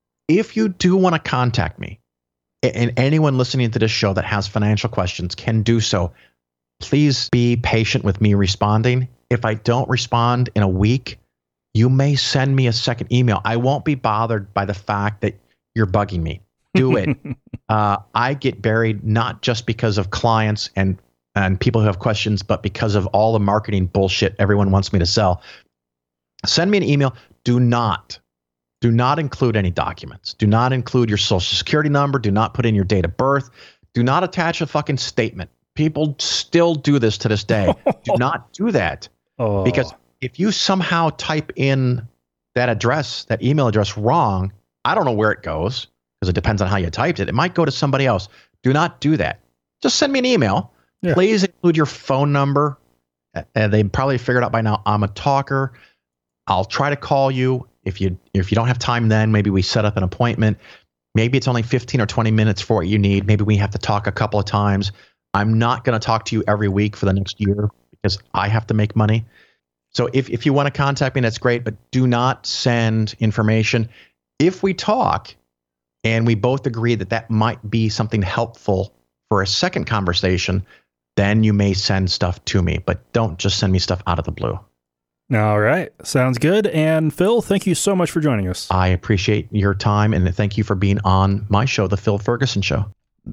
If you do want to contact me, and anyone listening to this show that has financial questions can do so, please be patient with me responding. If I don't respond in a week, you may send me a second email. I won't be bothered by the fact that you're bugging me. Do it. uh, I get buried not just because of clients and, and people who have questions, but because of all the marketing bullshit everyone wants me to sell. Send me an email. Do not, do not include any documents. Do not include your social security number. Do not put in your date of birth. Do not attach a fucking statement. People still do this to this day. Do not do that. Oh. Because if you somehow type in that address, that email address wrong, I don't know where it goes because it depends on how you typed it. It might go to somebody else. Do not do that. Just send me an email. Yeah. Please include your phone number. Uh, they probably figured out by now I'm a talker. I'll try to call you. If you if you don't have time then, maybe we set up an appointment. Maybe it's only fifteen or twenty minutes for what you need. Maybe we have to talk a couple of times. I'm not going to talk to you every week for the next year because I have to make money. So if, if you want to contact me, that's great, but do not send information. If we talk and we both agree that that might be something helpful for a second conversation, then you may send stuff to me, but don't just send me stuff out of the blue. All right. Sounds good. And Phil, thank you so much for joining us. I appreciate your time and thank you for being on my show, The Phil Ferguson Show.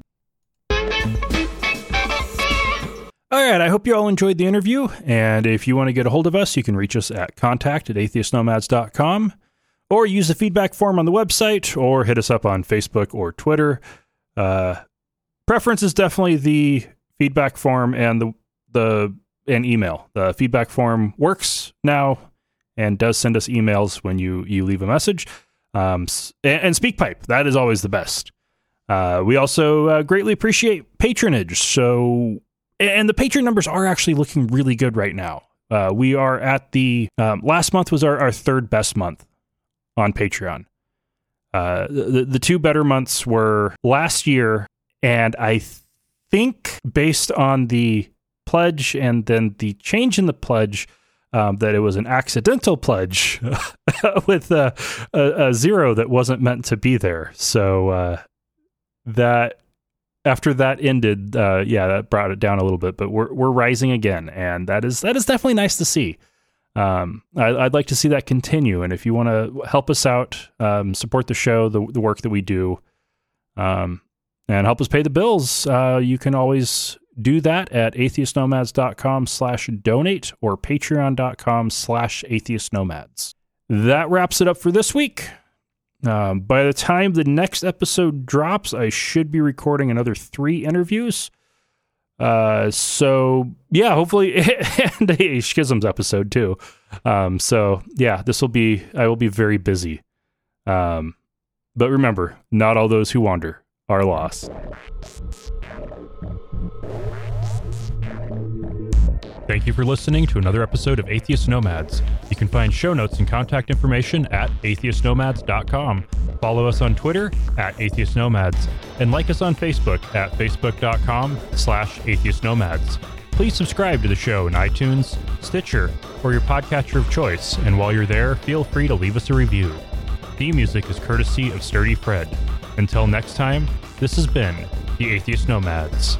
All right, I hope you all enjoyed the interview, and if you want to get a hold of us, you can reach us at contact at atheist nomads dot com, or use the feedback form on the website, or hit us up on Facebook or Twitter. Uh, preference is definitely the feedback form and the the and email. The feedback form works now and does send us emails when you, you leave a message. Um, and, and SpeakPipe, that is always the best. Uh, we also uh, greatly appreciate patronage, so and the Patreon numbers are actually looking really good right now. Uh, we are at the um, last month was our, our third best month on Patreon. Uh, the the two better months were last year, and I think based on the pledge and then the change in the pledge, um, that it was an accidental pledge with a, a, a zero that wasn't meant to be there. So uh, that after that ended, uh, yeah, that brought it down a little bit. But we're we're rising again, and that is that is definitely nice to see. Um, I, I'd like to see that continue. And if you want to help us out, um, support the show, the the work that we do, um, and help us pay the bills, uh, you can always do that at atheistnomads.com slash donate or patreon.com slash atheistnomads. That wraps it up for this week. Um, by the time the next episode drops, I should be recording another three interviews. Uh, so yeah, hopefully, and a Schisms episode too. Um, so yeah, this will be, I will be very busy. Um, but remember, not all those who wander are lost. Thank you for listening to another episode of Atheist Nomads. You can find show notes and contact information at atheist nomads dot com. Follow us on Twitter at Atheist Nomads, and like us on Facebook at facebook.com slash Atheist Nomads. Please subscribe to the show in iTunes, Stitcher, or your podcatcher of choice, and while you're there, feel free to leave us a review. Theme music is courtesy of Sturdy Fred. Until next time, this has been the Atheist Nomads.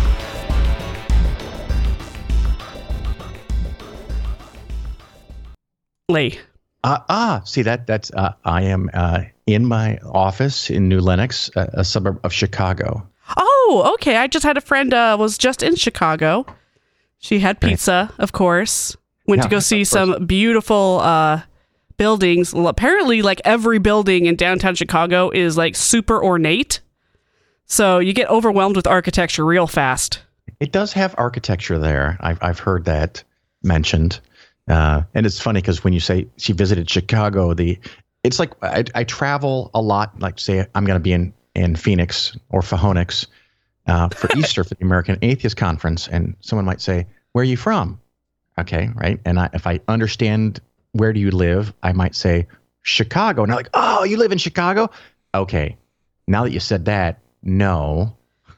Lee. Uh, ah, see that that's uh, I am uh, in my office in New Lenox, a, a suburb of Chicago. Oh, okay. I just had a friend uh, was just in Chicago. She had pizza, of course. Went Yeah, to go see of course. some beautiful uh, buildings. Well, apparently, like every building in downtown Chicago is like super ornate. So you get overwhelmed with architecture real fast. It does have architecture there. I've I've heard that mentioned. Uh, and it's funny because when you say she visited Chicago, the it's like I, I travel a lot. Like say I'm going to be in, in Phoenix or Phoenix uh, for Easter for the American Atheist Conference, and someone might say, "Where are you from?" Okay, right. And I, if I understand where do you live, I might say Chicago. And they're like, "Oh, you live in Chicago?" Okay. Now that you said that, no.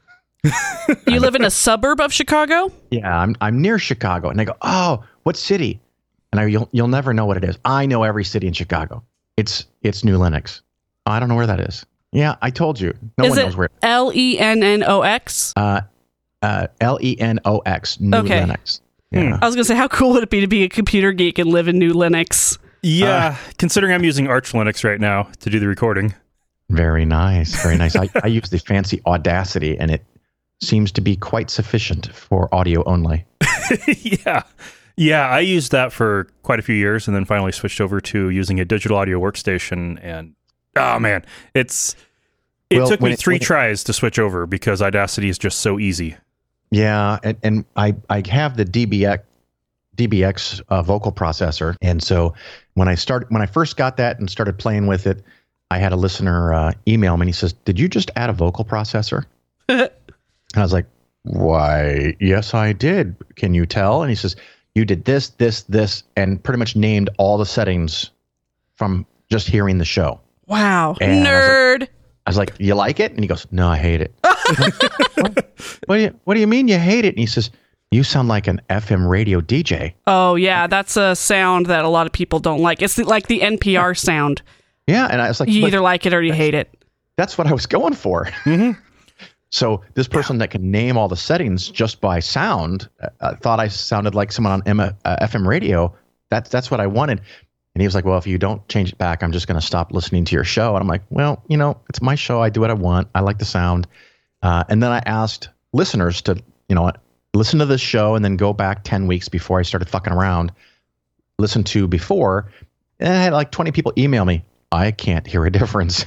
You live in a suburb of Chicago? Yeah, I'm I'm near Chicago, and they go, "Oh, what city?" And I, you'll you'll never know what it is. I know every city in Chicago. It's it's New Lenox. I don't know where that is. Yeah, I told you. No is one it knows where. L E N N O X? Uh, uh, L E N O X. New Okay. Lenox. Yeah. I was going to say, how cool would it be to be a computer geek and live in New Lenox? Yeah, uh, considering I'm using Arch Linux right now to do the recording. Very nice. Very nice. I, I use the fancy Audacity, and it seems to be quite sufficient for audio only. yeah. Yeah, I used that for quite a few years and then finally switched over to using a digital audio workstation. And, oh, man, it's it Well, took me when it- three when it- tries to switch over because Audacity is just so easy. Yeah, and, and I, I have the D B X D B X uh, vocal processor, and so when I started when I first got that and started playing with it, I had a listener uh, email me and he says, "Did you just add a vocal processor?" And I was like, "Why, yes, I did. Can you tell?" And he says, "You did this, this, this," and pretty much named all the settings from just hearing the show. Wow. And I was like- Nerd. I was like, "You like it?" And he goes, "No, I hate it." what, what do you What do you mean you hate it? And he says, "You sound like an F M radio D J." Oh, yeah. That's a sound that a lot of people don't like. It's like the N P R sound. Yeah, and I was like, You "But either like it or you hate it. that's what I was going for." Mm-hmm. So this person that can name all the settings just by sound uh, uh, thought I sounded like someone on M- uh, F M radio. That's that's what I wanted. And he was like, "Well, if you don't change it back, I'm just going to stop listening to your show." And I'm like, "Well, you know, it's my show. I do what I want. I like the sound." Uh, and then I asked listeners to, you know, listen to this show and then go back ten weeks before I started fucking around, listen to before. And I had like twenty people email me. I can't hear a difference.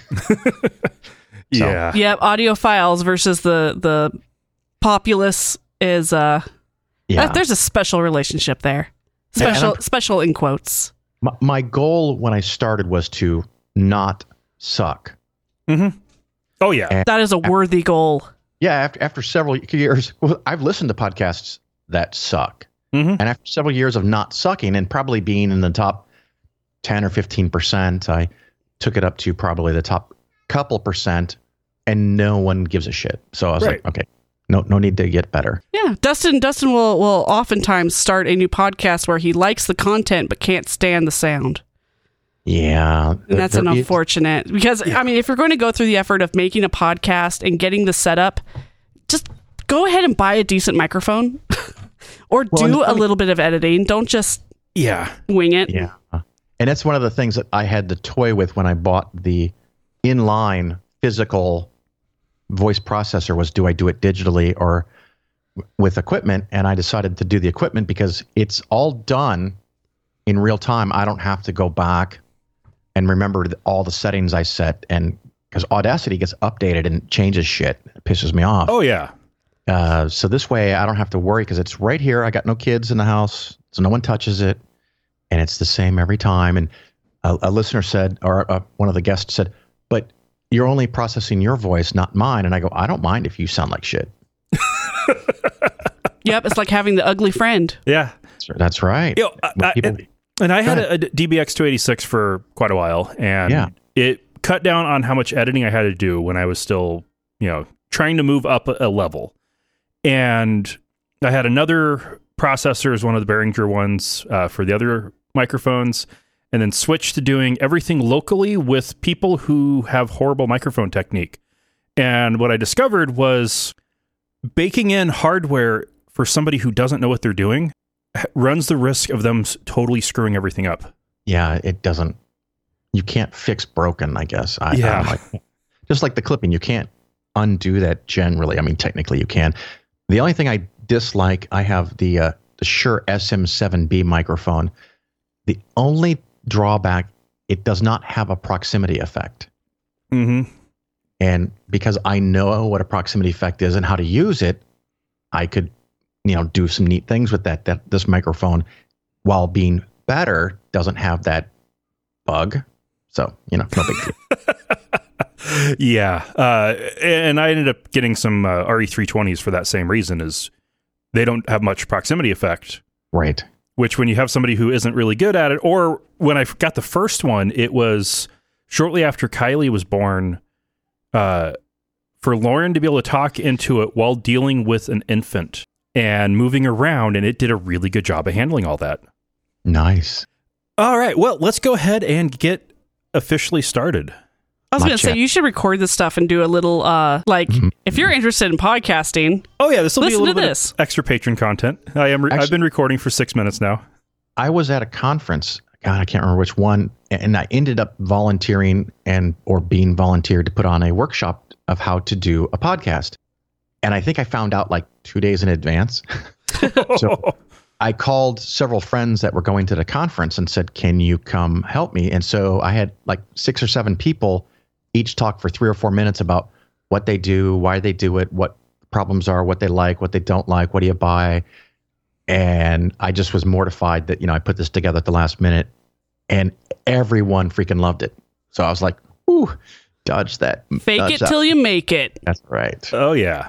Yeah. Yep. Audio files versus the the populace is uh, Yeah. uh, there's a special relationship there. And- and Special I'm- special in quotes. My, my goal when I started was to not suck. Mm-hmm. Oh, yeah. That is a worthy goal. Yeah, after after several years, well, I've listened to podcasts that suck. Mm-hmm. And after several years of not sucking and probably being in the top ten or fifteen percent, I took it up to probably the top couple percent, and no one gives a shit. So I was Right. like, okay, no no need to get better. Yeah, Dustin. Dustin will will oftentimes start a new podcast where he likes the content but can't stand the sound, Yeah. and that's an unfortunate. Because I mean, if you're going to go through the effort of making a podcast and getting the setup, just go ahead and buy a decent microphone, or Well, do and- a little bit of editing. Don't just Yeah. wing it. Yeah. And that's one of the things that I had to toy with when I bought the inline physical voice processor was, do I do it digitally or w- with equipment? And I decided to do the equipment because it's all done in real time. I don't have to go back and remember th- all the settings I set, and because Audacity gets updated and changes shit. It pisses me off. Oh, yeah. Uh, so this way I don't have to worry because it's right here. I got no kids in the house, so no one touches it, and it's the same every time. And a, a listener said, or uh, one of the guests said, but you're only processing your voice, not mine. And I go, I don't mind if you sound like shit. Yep, it's like having the ugly friend. Yeah. That's, that's right. Yo, I, When I- people- and, and I had Go a, a D B X two eighty-six for quite a while, and Yeah. it cut down on how much editing I had to do when I was still, you know, trying to move up a, a level. And I had another processor as one of the Behringer ones uh, for the other microphones, and then switched to doing everything locally with people who have horrible microphone technique. And what I discovered was baking in hardware for somebody who doesn't know what they're doing runs the risk of them s- totally screwing everything up. yeah, it doesn't, you can't fix broken, I guess. I, Yeah. I'm like, just like the clipping, you can't undo that generally. I mean, technically you can. The only thing I dislike, I have the, uh, the Shure S M seven B microphone. The only drawback, it does not have a proximity effect. Mm-hmm. And because I know what a proximity effect is and how to use it, I could, you know, do some neat things with that. That this microphone, while being better, doesn't have that bug. So, you know, no big deal. Yeah. Uh, and I ended up getting some uh, R E three twenties for that same reason, is they don't have much proximity effect, Right. which when you have somebody who isn't really good at it, or when I got the first one, it was shortly after Kylie was born, uh, for Lauren to be able to talk into it while dealing with an infant and moving around, and it did a really good job of handling all that. Nice. All right, well, let's go ahead and get officially started. I was My going to say, chat. you should record this stuff and do a little, uh, like, Mhm. if you're interested in podcasting, Oh yeah, this will be a Listen little to bit this. of extra patron content. I am. Re- I've Actually- been recording for six minutes now. I was at a conference. God, I can't remember which one, and I ended up volunteering and or being volunteered to put on a workshop of how to do a podcast. And I think I found out like two days in advance. So I called several friends that were going to the conference and said, can you come help me? And so I had like six or seven people each talk for three or four minutes about what they do, why they do it, what problems are, what they like, what they don't like, what do you buy. And I just was mortified that, you know, I put this together at the last minute and everyone freaking loved it. So I was like, ooh, dodge that. fake dodge it that. till you make it. That's right. Oh yeah.